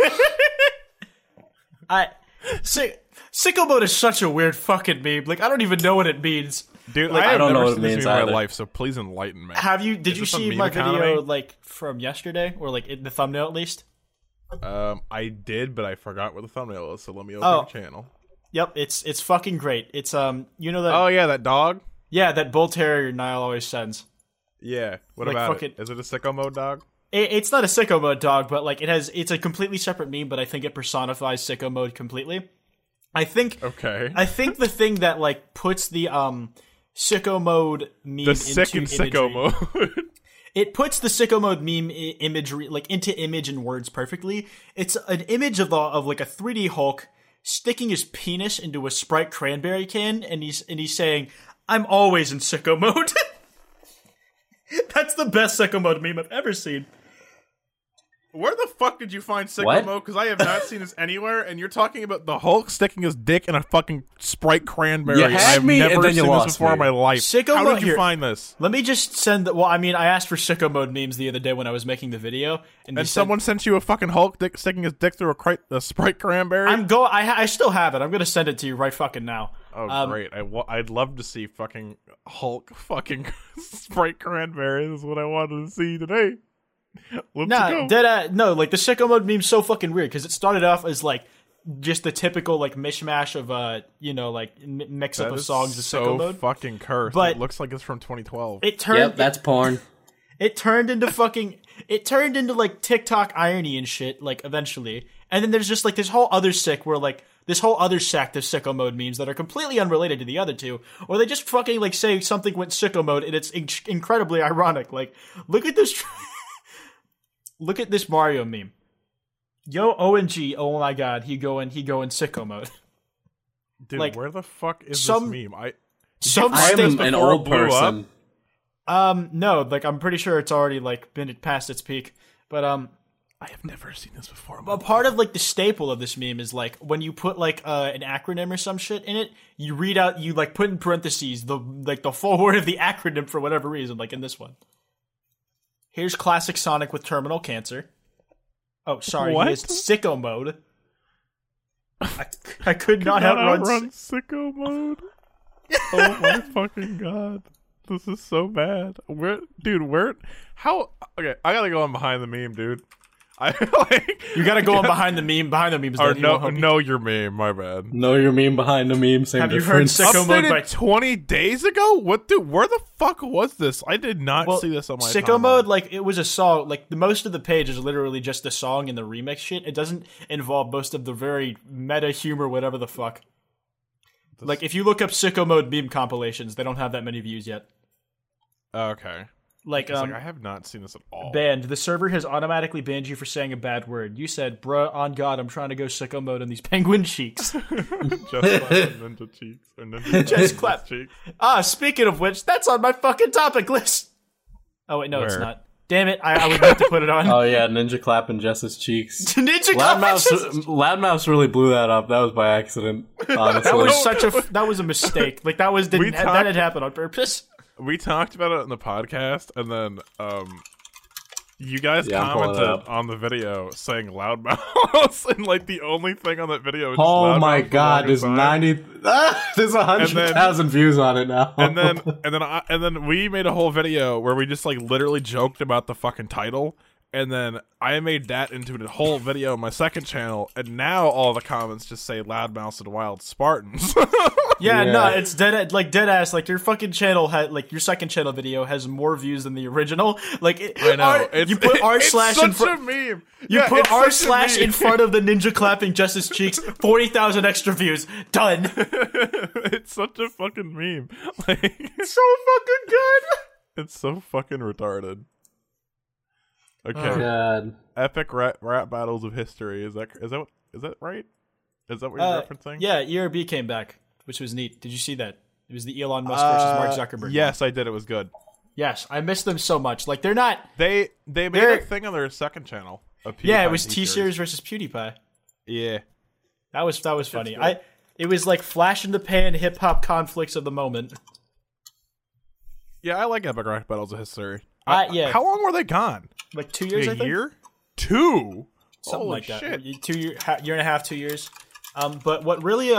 Sicko mode is such a weird fucking meme. Like, I don't even know what it means. Dude, like, I don't know what it means in my life, so please enlighten me. Did you see my video, like, from yesterday? Or, like, in the thumbnail, at least? I did, but I forgot where the thumbnail is, so let me open the channel. Yep, it's fucking great. It's, you know that... Oh, yeah, that dog? Yeah, that bull terrier Niall always sends. Yeah. What Like, about fucking- it? Is it a sicko mode dog? It's not a sicko mode dog, but like it's a completely separate meme, but I think it personifies sicko mode completely. I think the thing that like puts the sicko mode meme The sick and into sicko imagery, mode. it puts the sicko mode meme imagery like into image and words perfectly. It's an image of like a 3D Hulk sticking his penis into a Sprite cranberry can, and he's saying, "I'm always in sicko mode." That's the best sicko mode meme I've ever seen. Where the fuck did you find sicko What? mode? Because I have not seen this anywhere, and you're talking about the Hulk sticking his dick in a fucking Sprite cranberry. You had I've me, never and then you seen lost this before in me. my life. Sicko How mode- did you here- find this? Let me just send the. Well, I mean, I asked for sicko mode memes the other day when I was making the video, and they And said- someone sent you a fucking Hulk dick sticking his dick through a Sprite cranberry? I still have it. I'm gonna send it to you right fucking now. Oh, great. I'd love to see fucking Hulk fucking Sprite cranberry. This is what I wanted to see today. Let's go. No, like the sicko mode meme's so fucking weird because it started off as like just the typical like mishmash of like mix up That of is songs of so sicko mode. fucking cursed. But- It looks like it's from 2012. It turned Yep, that's porn. it turned into like TikTok irony and shit, like eventually. And then there's just like this whole other sect of sicko mode memes that are completely unrelated to the other two, or they just fucking like say something went sicko mode and it's incredibly ironic. Like, look at this, look at this Mario meme. Yo, OMG, oh my god, he go in sicko mode. Dude, like, where the fuck is some- this meme? Some I state am an before it old blew up? person. no, like I'm pretty sure it's already like been past its peak, but I have never seen this before. a part of like the staple of this meme is like when you put like an acronym or some shit in it, you like put in parentheses the full word of the acronym for whatever reason, like in this one. Here's classic Sonic with terminal cancer. Oh, sorry, What? he has sicko mode. I could not outrun sicko mode. Oh my fucking god. This is so bad. How? Okay, I gotta go on behind the meme, dude. I like. You gotta go on behind the meme. Behind the memes. Or Then you won't help know your meme. My bad. Know your meme behind the meme. Same Have you heard difference. sicko mode by Updated 20 days ago? What, dude? Where the fuck was this? I did not see this on my Sicko timeline. mode, like it was a song. Like the most of the page is literally just the song and the remix shit. It doesn't involve most of the very meta humor, whatever the fuck. Like if you look up sicko mode meme compilations, they don't have that many views yet. Okay. Like I have not seen this at all. banned. The server has automatically banned you for saying a bad word. You said, "Bruh, on God, I'm trying to go sicko mode on these penguin cheeks." Just clap and ninja cheeks. Or ninja Just clap. cheeks. Speaking of which, that's on my fucking topic list. Oh wait, no, it's Where? not. Damn it, I would like to put it on. Oh yeah, Ninja clapping Jess's cheeks. Ninja clap. Loudmouse really blew that up. That was by accident. Honestly, That was a mistake. Like that had happened on purpose. We talked about it in the podcast, and then you guys Yeah, I'm pulling it commented up. on the video saying loudmouth, and like the only thing on that video. Was just oh Loudmouth my for the god, there's longest time. there's 100,000 views on it now. And then we made a whole video where we just like literally joked about the fucking title, and then I made that into a whole video on my second channel, and now all the comments just say Loudmouse and Wild Spartans. Yeah, Yeah. no, it's dead ass. Like your fucking channel had like your second channel video has more views than the original. Like I know. you put r slash in such front. a meme. You Yeah, put it's r such a slash meme. in front of the ninja clapping Justice Cheeks. 40,000 extra views. Done. It's such a fucking meme. Like, So fucking good. it's so fucking retarded. Okay. Oh, God. Epic rap battles of history. Is that right? Is that what you're referencing? Yeah, ERB came back, which was neat. Did you see that? It was the Elon Musk versus Mark Zuckerberg. Yes, I did. It was good. Yes, I miss them so much. Like they're not. They made They're- a thing on their second channel. Yeah, it was T-Series versus PewDiePie. Yeah. That was funny. It was like flash in the pan hip hop conflicts of the moment. Yeah, I like epic rap battles of history. Yeah. How long were they gone? Like 2 years, I A think. year? 2? Something Holy like that. shit. 2 year and a half, 2 years. But what really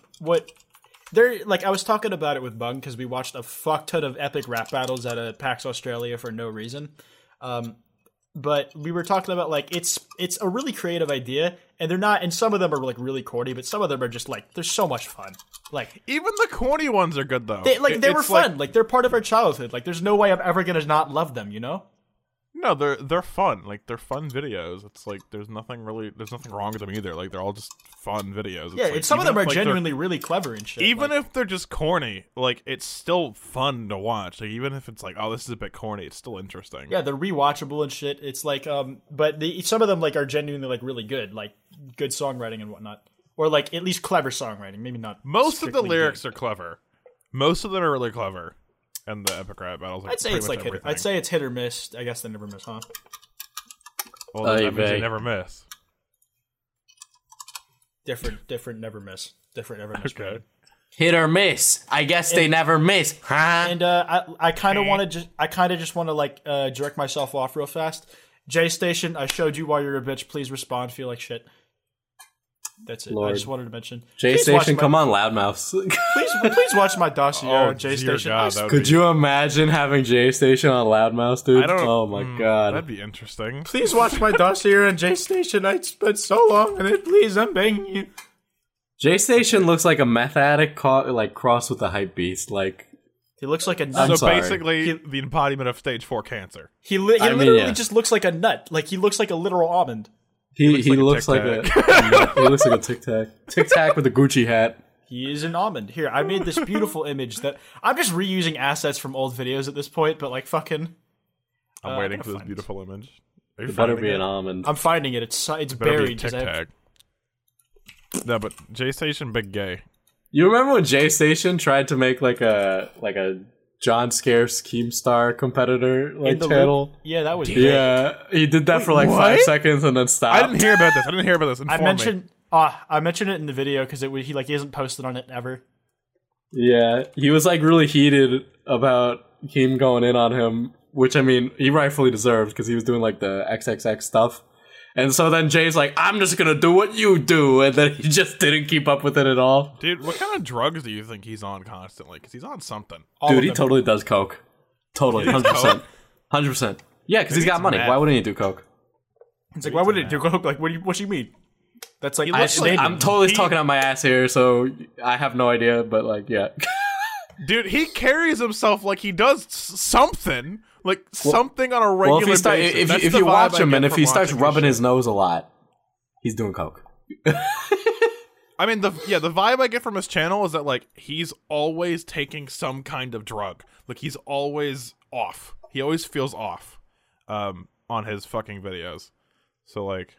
I was talking about it with Bung because we watched a fuck ton of epic rap battles at PAX Australia for no reason. but we were talking about like it's a really creative idea, and they're not, and some of them are like really corny, but some of them are just like they're so much fun. Like even the corny ones are good though. They were fun. Like they're part of our childhood. Like there's no way I'm ever gonna not love them. You know? No, they're fun. Like they're fun videos. It's like there's nothing wrong with them either. Like they're all just fun videos. It's yeah, like, some of them are genuinely really clever and shit. Even if they're just corny, like it's still fun to watch. Like even if it's like, oh, this is a bit corny, it's still interesting. Yeah, they're rewatchable and shit. It's like, but some of them like are genuinely like really good, like good songwriting and whatnot, or like at least clever songwriting. Maybe not. Most of the lyrics are clever. Most of them are really clever. And the epic rap battles. Like, I'd say it's like I'd say it's hit or miss. I guess they never miss, huh? Well, that means they never miss. Different, never miss. Different, never miss. Okay. Hit or miss. I guess they never miss, huh? And I kind of want to just want to like jerk myself off real fast. J Station, I showed you why you're a bitch. Please respond. Feel like shit. That's it. Lord. I just wanted to mention. J Station, come on, Loudmouths. please watch my dossier. J Station. Could you imagine having J Station on Loudmouths, dude? Oh my god, that'd be interesting. Please watch my dossier on J Station. I spent so long on it. Please, I'm begging you. J Station looks like a meth addict crossed with a hype beast. Like he looks like a nut. So basically, the embodiment of stage 4 cancer. He literally just looks like a nut. Like he looks like a literal almond. He looks like a Tic Tac with a Gucci hat. He is an almond. Here, I made this beautiful image that I'm just reusing assets from old videos at this point, but like fucking. I'm waiting for this beautiful image. It better be an almond. I'm finding it. It's buried. Tic Tac. No, but J Station, big gay. You remember when J Station tried to make like a John Scarce Keemstar competitor channel? Loop? Yeah, that was great. Yeah, he did that for like 5 seconds and then stopped. I didn't hear about this. I mentioned it in the video because he hasn't posted on it ever. Yeah, he was like really heated about Keem going in on him, which I mean he rightfully deserved because he was doing like the XXX stuff. And so then Jay's like, I'm just gonna do what you do, and then he just didn't keep up with it at all. Dude, what kind of drugs do you think he's on constantly? Because he's on something. Dude, he totally does coke. Totally, 100%. 100%. Yeah, because he's got money. Why wouldn't he do coke? It's like, why wouldn't he do coke? Like, what do you mean? That's like, I'm totally talking out my ass here, so I have no idea, but like, yeah. Dude, he carries himself like he does something. Like something on a regular basis. If you watch him and if he starts rubbing his nose a lot, he's doing coke. I mean, the vibe I get from his channel is that like he's always taking some kind of drug. Like he's always off. He always feels off on his fucking videos. So like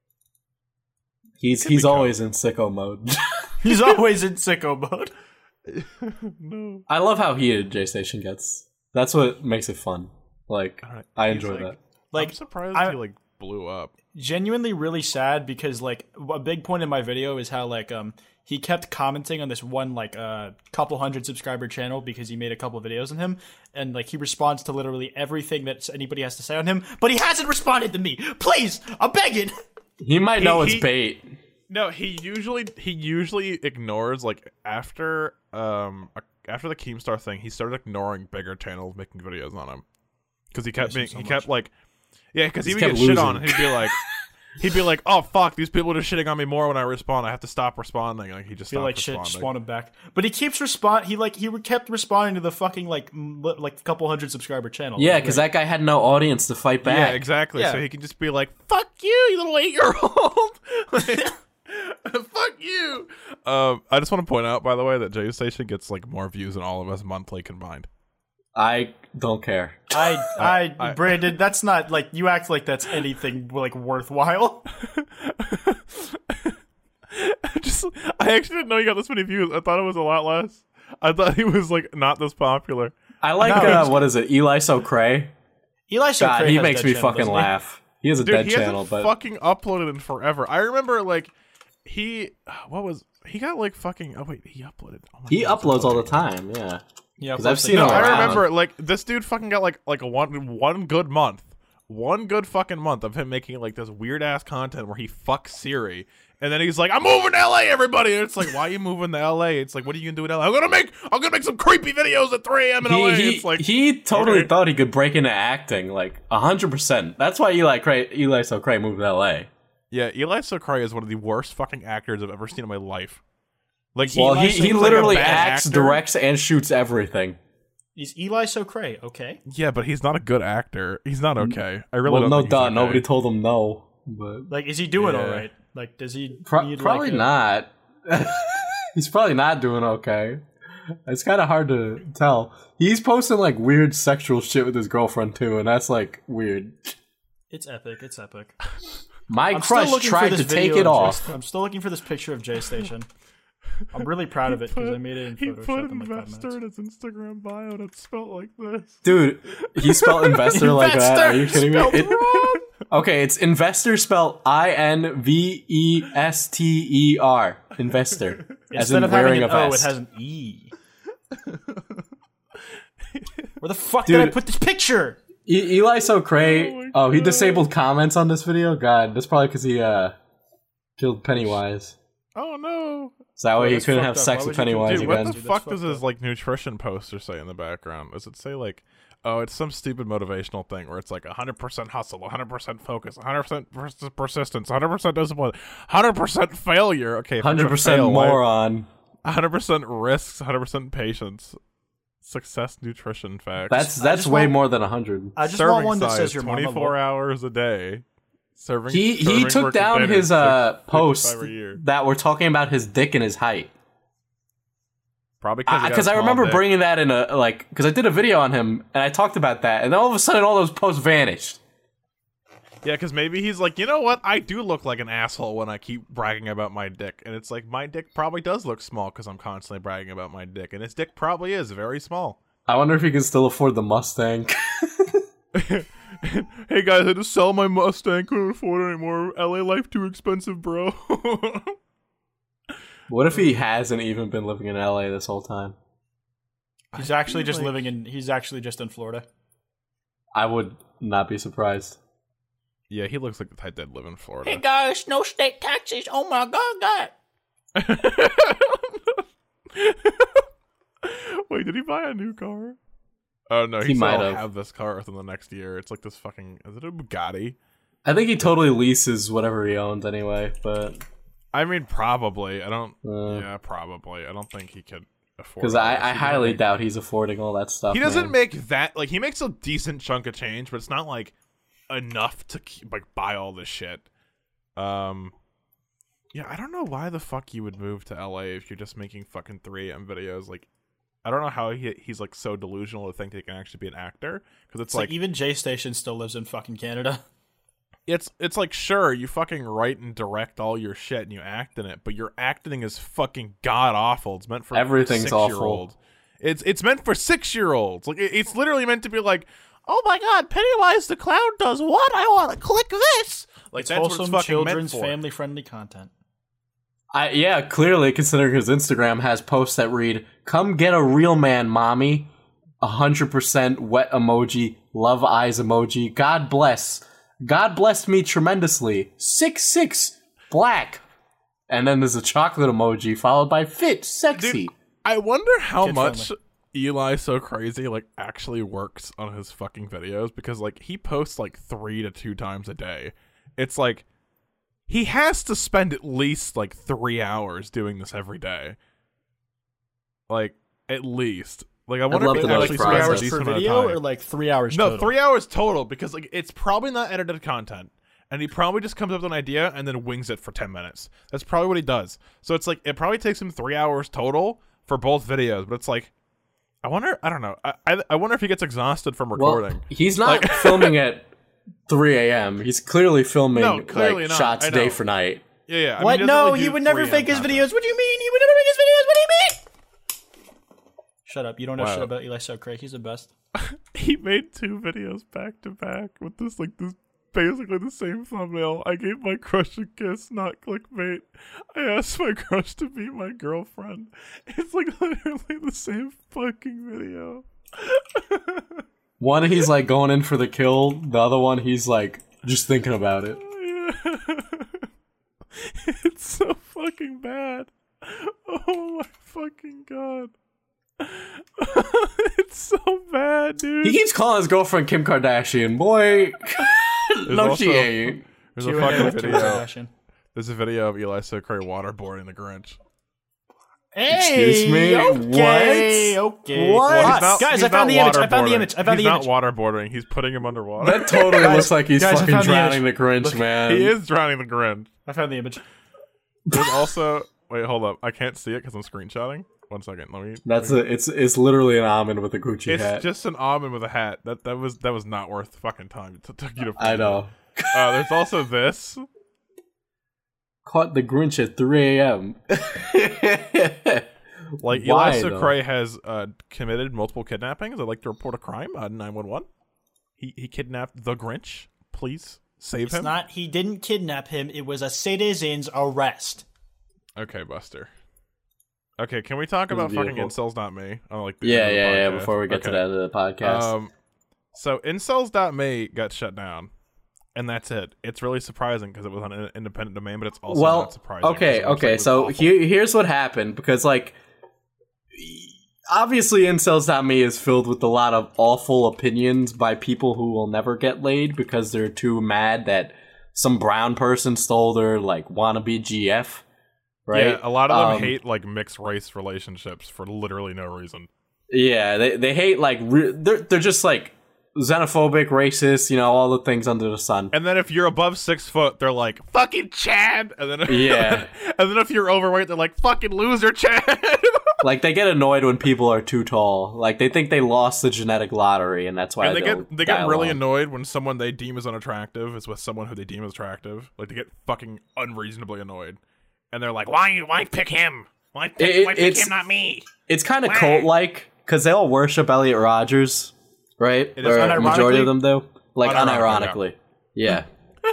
he's always in sicko mode. He's always in sicko mode. No. I love how heated J Station gets. That's what makes it fun. Like, I enjoy that. Like, I'm surprised he like blew up. Genuinely really sad because like a big point in my video is how like he kept commenting on this one like couple hundred subscriber channel because he made a couple videos on him, and like he responds to literally everything that anybody has to say on him, but he hasn't responded to me. Please, I'm begging. He might know it's bait. No, he usually ignores like after the Keemstar thing, he started ignoring bigger channels making videos on him because he kept because he would get shit on, and he'd be like, oh fuck, these people are just shitting on me more when I respond. I have to stop responding. Like he just stopped responding. Just want him back, but he keeps he kept responding to the fucking like couple hundred subscriber channel. Yeah, because that guy had no audience to fight back. Yeah, exactly. Yeah. So he can just be like, fuck you little 8-year-old. Fuck you. I just want to point out, by the way, that J Station gets like more views than all of us monthly combined. I don't care. Brandon, that's not like you act like that's anything like worthwhile. I actually didn't know he got this many views. I thought it was a lot less. I thought he was like not this popular. I like what is it, Eli So Cray? Eli So Cray. He makes me fucking laugh. He has a dead channel, but fucking uploaded in forever. I remember like. He got like fucking he uploaded. He uploads all the time, yeah. Yeah, because I've seen him. I remember like this dude fucking got like a one good month one good fucking month of him making like this weird ass content where he fucks Siri, and then he's like, "I'm moving to LA, everybody." And it's like, why are you moving to LA? It's like, what are you gonna do in LA? I'm gonna make some creepy videos at 3 a.m. in LA. It's like he totally thought he could break into acting, like 100%. That's why Eli So Cray moved to LA. Yeah, Eli So Cray is one of the worst fucking actors I've ever seen in my life. Like, he literally acts, directs, and shoots everything. Is Eli So Cray okay? Yeah, but he's not a good actor. He's not okay. I really don't think he's okay. Nobody told him no. But like, is he doing all right? Like, does he need probably not. He's probably not doing okay. It's kind of hard to tell. He's posting like weird sexual shit with his girlfriend too, and that's like weird. It's epic. It's epic. My crush tried to take it off. I'm still looking for this picture of J Station. I'm really proud of it because I made it in Photoshop. He put investor in his Instagram bio and it's spelled like this. Dude, he spelled investor like that. Are you kidding me? Okay, it's investor spelled INVESTER. Investor. Instead of having an O, it has an E. Where the fuck did I put this picture? Eli So Cray. Oh, he disabled comments on this video? God, that's probably because he killed Pennywise. Oh no. So that way he couldn't have sex with Pennywise again. What the fuck does his like nutrition poster say in the background? Does it say like, oh, it's some stupid motivational thing where it's like 100% hustle, 100% focus, 100% persistence, 100% discipline, 100% failure. Okay, 100% moron. 100% risks, 100% patience. Success nutrition facts. That's way more than 100. I just want one that says your 24 hours a day. He took down his posts that were talking about his dick and his height. Probably because I remember bringing that in because I did a video on him and I talked about that, and then all of a sudden all those posts vanished. Yeah, because maybe he's like, you know what? I do look like an asshole when I keep bragging about my dick, and it's like my dick probably does look small because I'm constantly bragging about my dick, and his dick probably is very small. I wonder if he can still afford the Mustang. Hey guys, I just sell my Mustang. Couldn't afford it anymore. LA life too expensive, bro. What if he hasn't even been living in LA this whole time? He's actually just He's actually just in Florida. I would not be surprised. Yeah, he looks like the type that live in Florida. Hey guys, no state taxes. Oh my god. Wait, did he buy a new car? Oh no, he might have this car within the next year. It's like this fucking. Is it a Bugatti? I think he totally leases whatever he owns anyway. But I mean, probably. I don't. Yeah, probably. I don't think he could afford. Because I highly doubt he's affording all that stuff. He doesn't make that. Like, he makes a decent chunk of change, but it's not like enough to buy all this shit. Yeah, I don't know why the fuck you would move to LA if you're just making fucking 3 AM videos. Like, I don't know how he's like so delusional to think that he can actually be an actor, because it's like even J Station still lives in fucking Canada. It's like, sure, you fucking write and direct all your shit and you act in it, but your acting is fucking god awful. It's meant for everything's 6-year-old. It's meant for 6-year-olds. Like, it's literally meant to be like, oh my god, Pennywise the Clown does what? I want to click this. Like, it's wholesome, children's, family-friendly content. Yeah, clearly, considering his Instagram has posts that read, "Come get a real man, mommy." 100% wet emoji, love eyes emoji. God bless me tremendously. 6'6", black. And then there's a chocolate emoji followed by fit, sexy. Dude, I wonder how much Eli So Crazy like actually works on his fucking videos, because like he posts like 3 to 2 times a day. It's like he has to spend at least like 3 hours doing this every day. Like, at least. Like, I wonder if it actually 3 hours per video or like 3 hours total? No, 3 hours total, because like it's probably not edited content. And he probably just comes up with an idea and then wings it for 10 minutes. That's probably what he does. So it's like, it probably takes him 3 hours total for both videos, but it's like, I wonder if he gets exhausted from recording. Well, he's not filming at 3 a.m. He's clearly filming shots day for night. Yeah. What? No, he would never fake his videos. What do you mean? He would never fake his videos. What do you mean? Shut up. You don't know shit about Eli So Cray. He's the best. He made 2 videos back to back with this basically the same thumbnail. I gave my crush a kiss, not clickbait. I asked my crush to be my girlfriend. It's like literally the same fucking video. One, he's like going in for the kill. The other one, he's like just thinking about it. It's so fucking bad. Oh my fucking god. It's so bad, dude. He keeps calling his girlfriend Kim Kardashian. Boy, no, she ain't. There's a fucking video. There's a video of Eli Cray waterboarding the Grinch. Hey, excuse me. Okay, what? Okay. What? Guys, I found the image. I found the image. He's not waterboarding. He's putting him underwater. That totally looks like he's guys, fucking drowning the Grinch, man. He is drowning the Grinch. I found the image. There's also wait, hold up. I can't see it because I'm screenshotting. 1 second. Let me. It's literally an almond with a Gucci hat. It's just an almond with a hat. That was not worth fucking time. It took you to. I know. There's also this. Caught the Grinch at 3 a.m. Like Eli Cray has committed multiple kidnappings. I'd like to report a crime. 911. He kidnapped the Grinch. Please save him. It's not. He didn't kidnap him. It was a citizen's arrest. Okay, Buster. Okay, can we talk about fucking incels.me? Yeah. Before we get to the end of the podcast. So incels.me got shut down. And that's it. It's really surprising because it was on an independent domain, but it's also not surprising. Okay. So here's what happened, because like obviously incels.me is filled with a lot of awful opinions by people who will never get laid because they're too mad that some brown person stole their like wannabe GF. Right? Yeah, a lot of them hate like mixed race relationships for literally no reason. Yeah, they hate like they're just like xenophobic, racist, you know, all the things under the sun. And then if you're above 6 foot, they're like fucking Chad. And then yeah, and then if you're overweight, they're like fucking loser Chad. Like they get annoyed when people are too tall. Like they think they lost the genetic lottery, and that's why they get really annoyed when someone they deem as unattractive is with someone who they deem as attractive. Like they get fucking unreasonably annoyed, and they're like, why pick him? Why pick him, not me? It's kind of cult like because they all worship Elliot Rodgers. Right? Or a majority of them do. Like unironically. Yeah.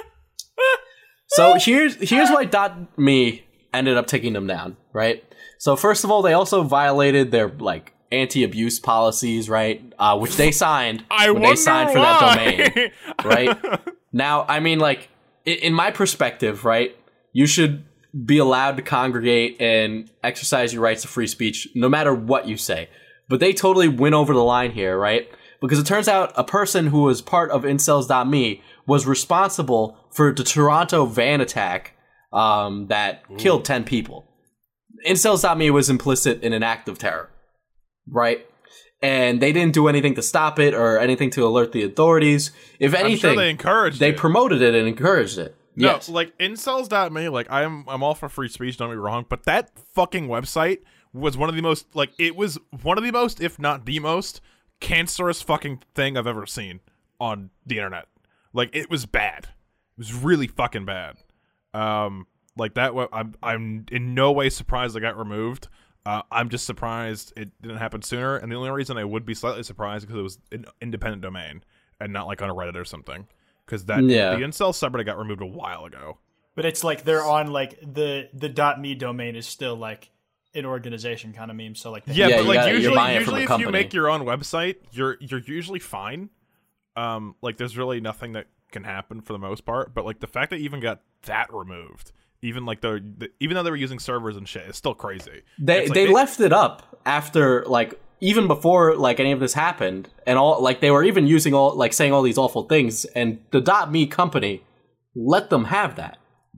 So here's why .me ended up taking them down, right? So first of all, they also violated their like anti-abuse policies, right? Which they signed when they signed for that domain. Right? Now, I mean, like, in my perspective, right, you should be allowed to congregate and exercise your rights to free speech no matter what you say. But they totally went over the line here, right? Because it turns out a person who was part of incels.me was responsible for the Toronto van attack that killed 10 people. Incels.me was implicit in an act of terror, right? And they didn't do anything to stop it or anything to alert the authorities. If anything, they promoted it and encouraged it. No, yes. Like incels.me, like I'm all for free speech, don't get me wrong, but that fucking website was one of the most, like, it was one of the most, if not the most, cancerous fucking thing I've ever seen on the internet. Like, it was bad. It was really fucking bad. Like that. I'm in no way surprised it got removed. I'm just surprised it didn't happen sooner. And the only reason I would be slightly surprised because it was an independent domain and not like on a Reddit or something. Because the incel subreddit got removed a while ago. But it's like they're on like the .me domain is still like an organization kind of meme. So like but like usually if you make your own website, you're usually fine. Like there's really nothing that can happen for the most part. But like the fact that you even got that removed, even like even though they were using servers and shit, it's still crazy. They left it up after like even before like any of this happened, and all like they were even using all like saying all these awful things, and the .me company let them have that.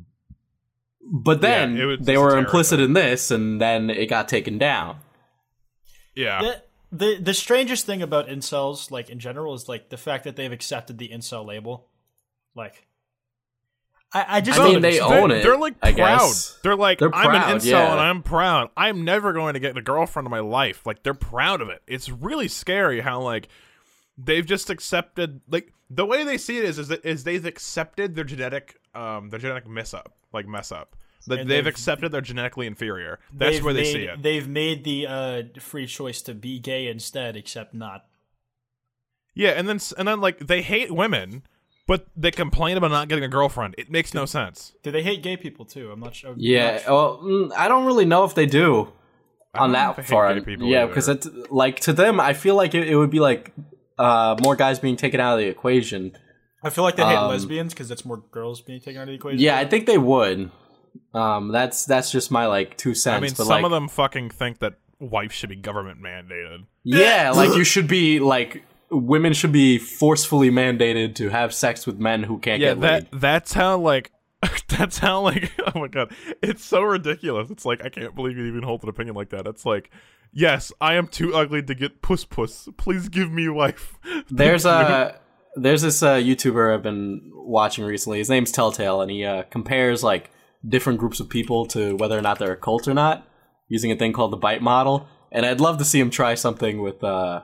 But then they were implicit in this, and then it got taken down. Yeah. The strangest thing about incels, like in general, is like the fact that they've accepted the incel label. Like, I mean, they own it. They're like proud. Guess. They're like, they're I'm proud, an incel and I'm proud. I'm never going to get a girlfriend in my life. Like, they're proud of it. It's really scary how like they've just accepted. Like the way they see it is they've accepted their genetic mess up. That they've accepted they're genetically inferior. That's where they see it. They've made the free choice to be gay instead, except not. Yeah, and then like they hate women, but they complain about not getting a girlfriend. It makes no sense. Do they hate gay people too? I'm not sure. Well, I don't really know if they do on that far. Yeah, because it's like to them, I feel like it would be like more guys being taken out of the equation. I feel like they hate lesbians because it's more girls being taken out of the equation. Yeah, I think they would. That's just my like 2 cents. I mean, but, some of them fucking think that wife should be government mandated. Yeah, like you should be like women should be forcefully mandated to have sex with men who can't get laid. That's how like oh my god, it's so ridiculous. It's like I can't believe you even hold an opinion like that. It's like, yes, I am too ugly to get puss. Please give me wife. There's this YouTuber I've been watching recently. His name's Telltale, and he compares like different groups of people to whether or not they're a cult or not, using a thing called the bite model. And I'd love to see him try something with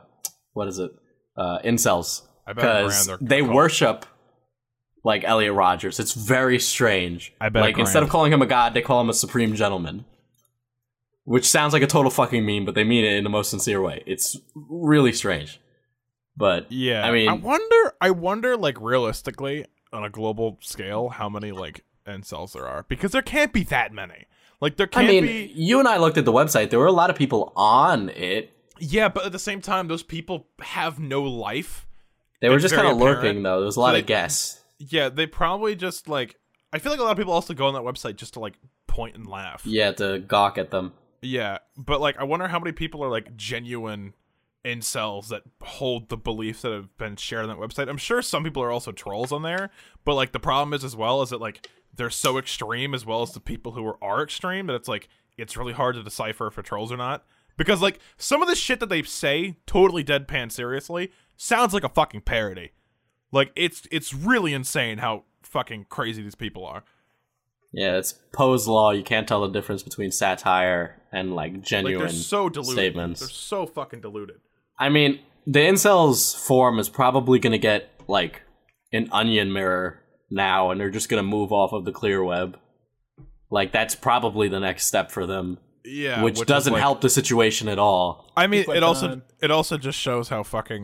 incels, because they worship like Elliot Rodgers. It's very strange. I bet. Like instead of calling him a god, they call him a supreme gentleman, which sounds like a total fucking meme, but they mean it in the most sincere way. It's really strange. But yeah, I mean, I wonder, like realistically on a global scale, how many like incels there are, because there can't be that many. Like there can't be. You and I looked at the website. There were a lot of people on it. Yeah, but at the same time, those people have no life. They were just kind of lurking, though. There was a lot of guests. Yeah, they probably just like. I feel like a lot of people also go on that website just to like point and laugh. Yeah, to gawk at them. Yeah, but like I wonder how many people are like genuine incels that hold the beliefs that have been shared on that website. I'm sure some people are also trolls on there, but like the problem is as well is that like they're so extreme as well as the people who are extreme that it's like it's really hard to decipher if they're trolls or not, because like some of the shit that they say totally deadpan seriously sounds like a fucking parody. Like it's really insane how fucking crazy these people are. Yeah, it's Poe's law. You can't tell the difference between satire and like genuine they're so diluted. Statements. They're so fucking diluted. I mean, the incels forum is probably going to get like an onion mirror now, and they're just going to move off of the clear web. Like that's probably the next step for them. Yeah, which doesn't help the situation at all. I mean, it also just shows how fucking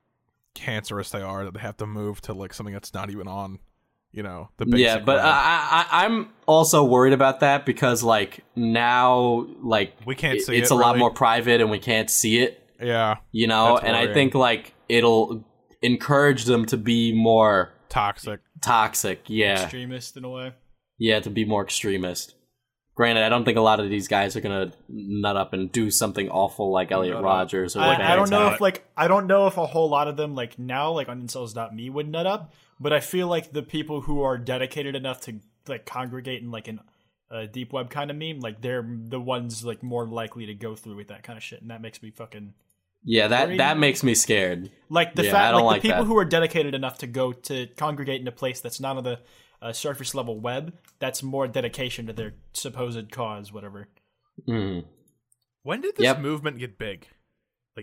cancerous they are that they have to move to like something that's not even on. You know, the basic. Yeah, but I'm also worried about that because like now like we can't see it's a lot more private and we can't see it. Yeah, you know, and I think like it'll encourage them to be more toxic. Yeah, extremist in a way. Yeah, to be more extremist. Granted, I don't think a lot of these guys are gonna nut up and do something awful like Elliot Rodgers or I don't know if a whole lot of them like now like on incels.me would nut up, but I feel like the people who are dedicated enough to like congregate in like a deep web kind of meme, like they're the ones like more likely to go through with that kind of shit, and that makes me fucking that makes me scared. Like the fact like the people who are dedicated enough to go to congregate in a place that's not on the surface level web, that's more dedication to their supposed cause, whatever. Mm. When did this movement get big? Like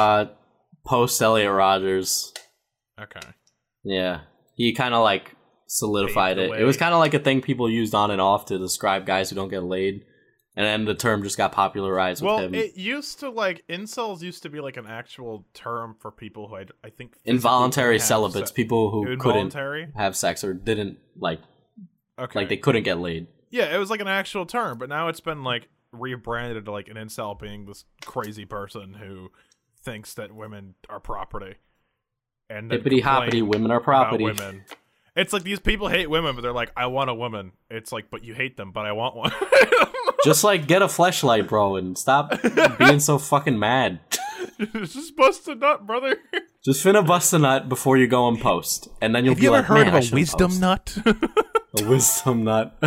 post Elliot Rodgers. Okay. Yeah. He kind of like solidified it. It was kind of like a thing people used on and off to describe guys who don't get laid. And then the term just got popularized with him. Well, it used to like incels used to be like an actual term for people who I think involuntary celibates, people who couldn't have sex or didn't like they couldn't get laid. Yeah, it was like an actual term, but now it's been like rebranded to like an incel being this crazy person who thinks that women are property. And hippity hoppity, women are property. Women. It's like these people hate women, but they're like, I want a woman. It's like, but you hate them, but I want one. Just like get a fleshlight, bro, and stop being so fucking mad. Just bust a nut, brother. Just finna bust a nut before you go and post, and then you'll be like, "Have you ever heard of a wisdom nut?" A wisdom nut.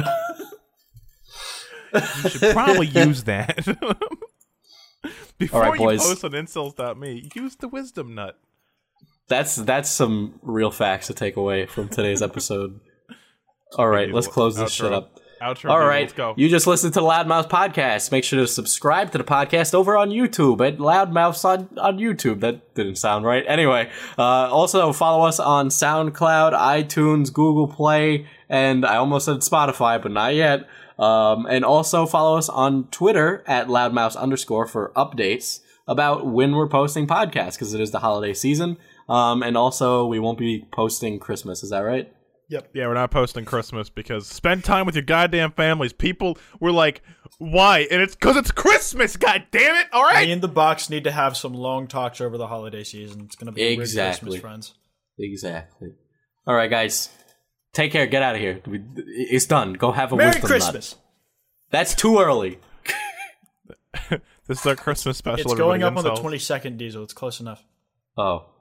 You should probably use that before you boys. post on incels.me. Use the wisdom nut. That's some real facts to take away from today's episode. All right, let's close this shit up. Outro, all right, let's go. You just listened to Loudmouth Podcast. Make sure to subscribe to the podcast over on YouTube at Loudmouths on YouTube. That didn't sound right. Anyway, also follow us on SoundCloud, iTunes, Google Play, and I almost said Spotify, but not yet. And also follow us on Twitter at loudmouths_ for updates about when we're posting podcasts, because it is the holiday season. And also, we won't be posting Christmas. Is that right? Yep. Yeah, we're not posting Christmas because spend time with your goddamn families. People were like, why? And it's because it's Christmas, god damn it, all right? Me and the box need to have some long talks over the holiday season. It's going to be a great Christmas, friends. Exactly. All right, guys. Take care. Get out of here. It's done. Go have a Merry wisdom Christmas. nut. That's too early. This is our Christmas special. It's going up on the 22nd, Diesel. It's close enough. Oh.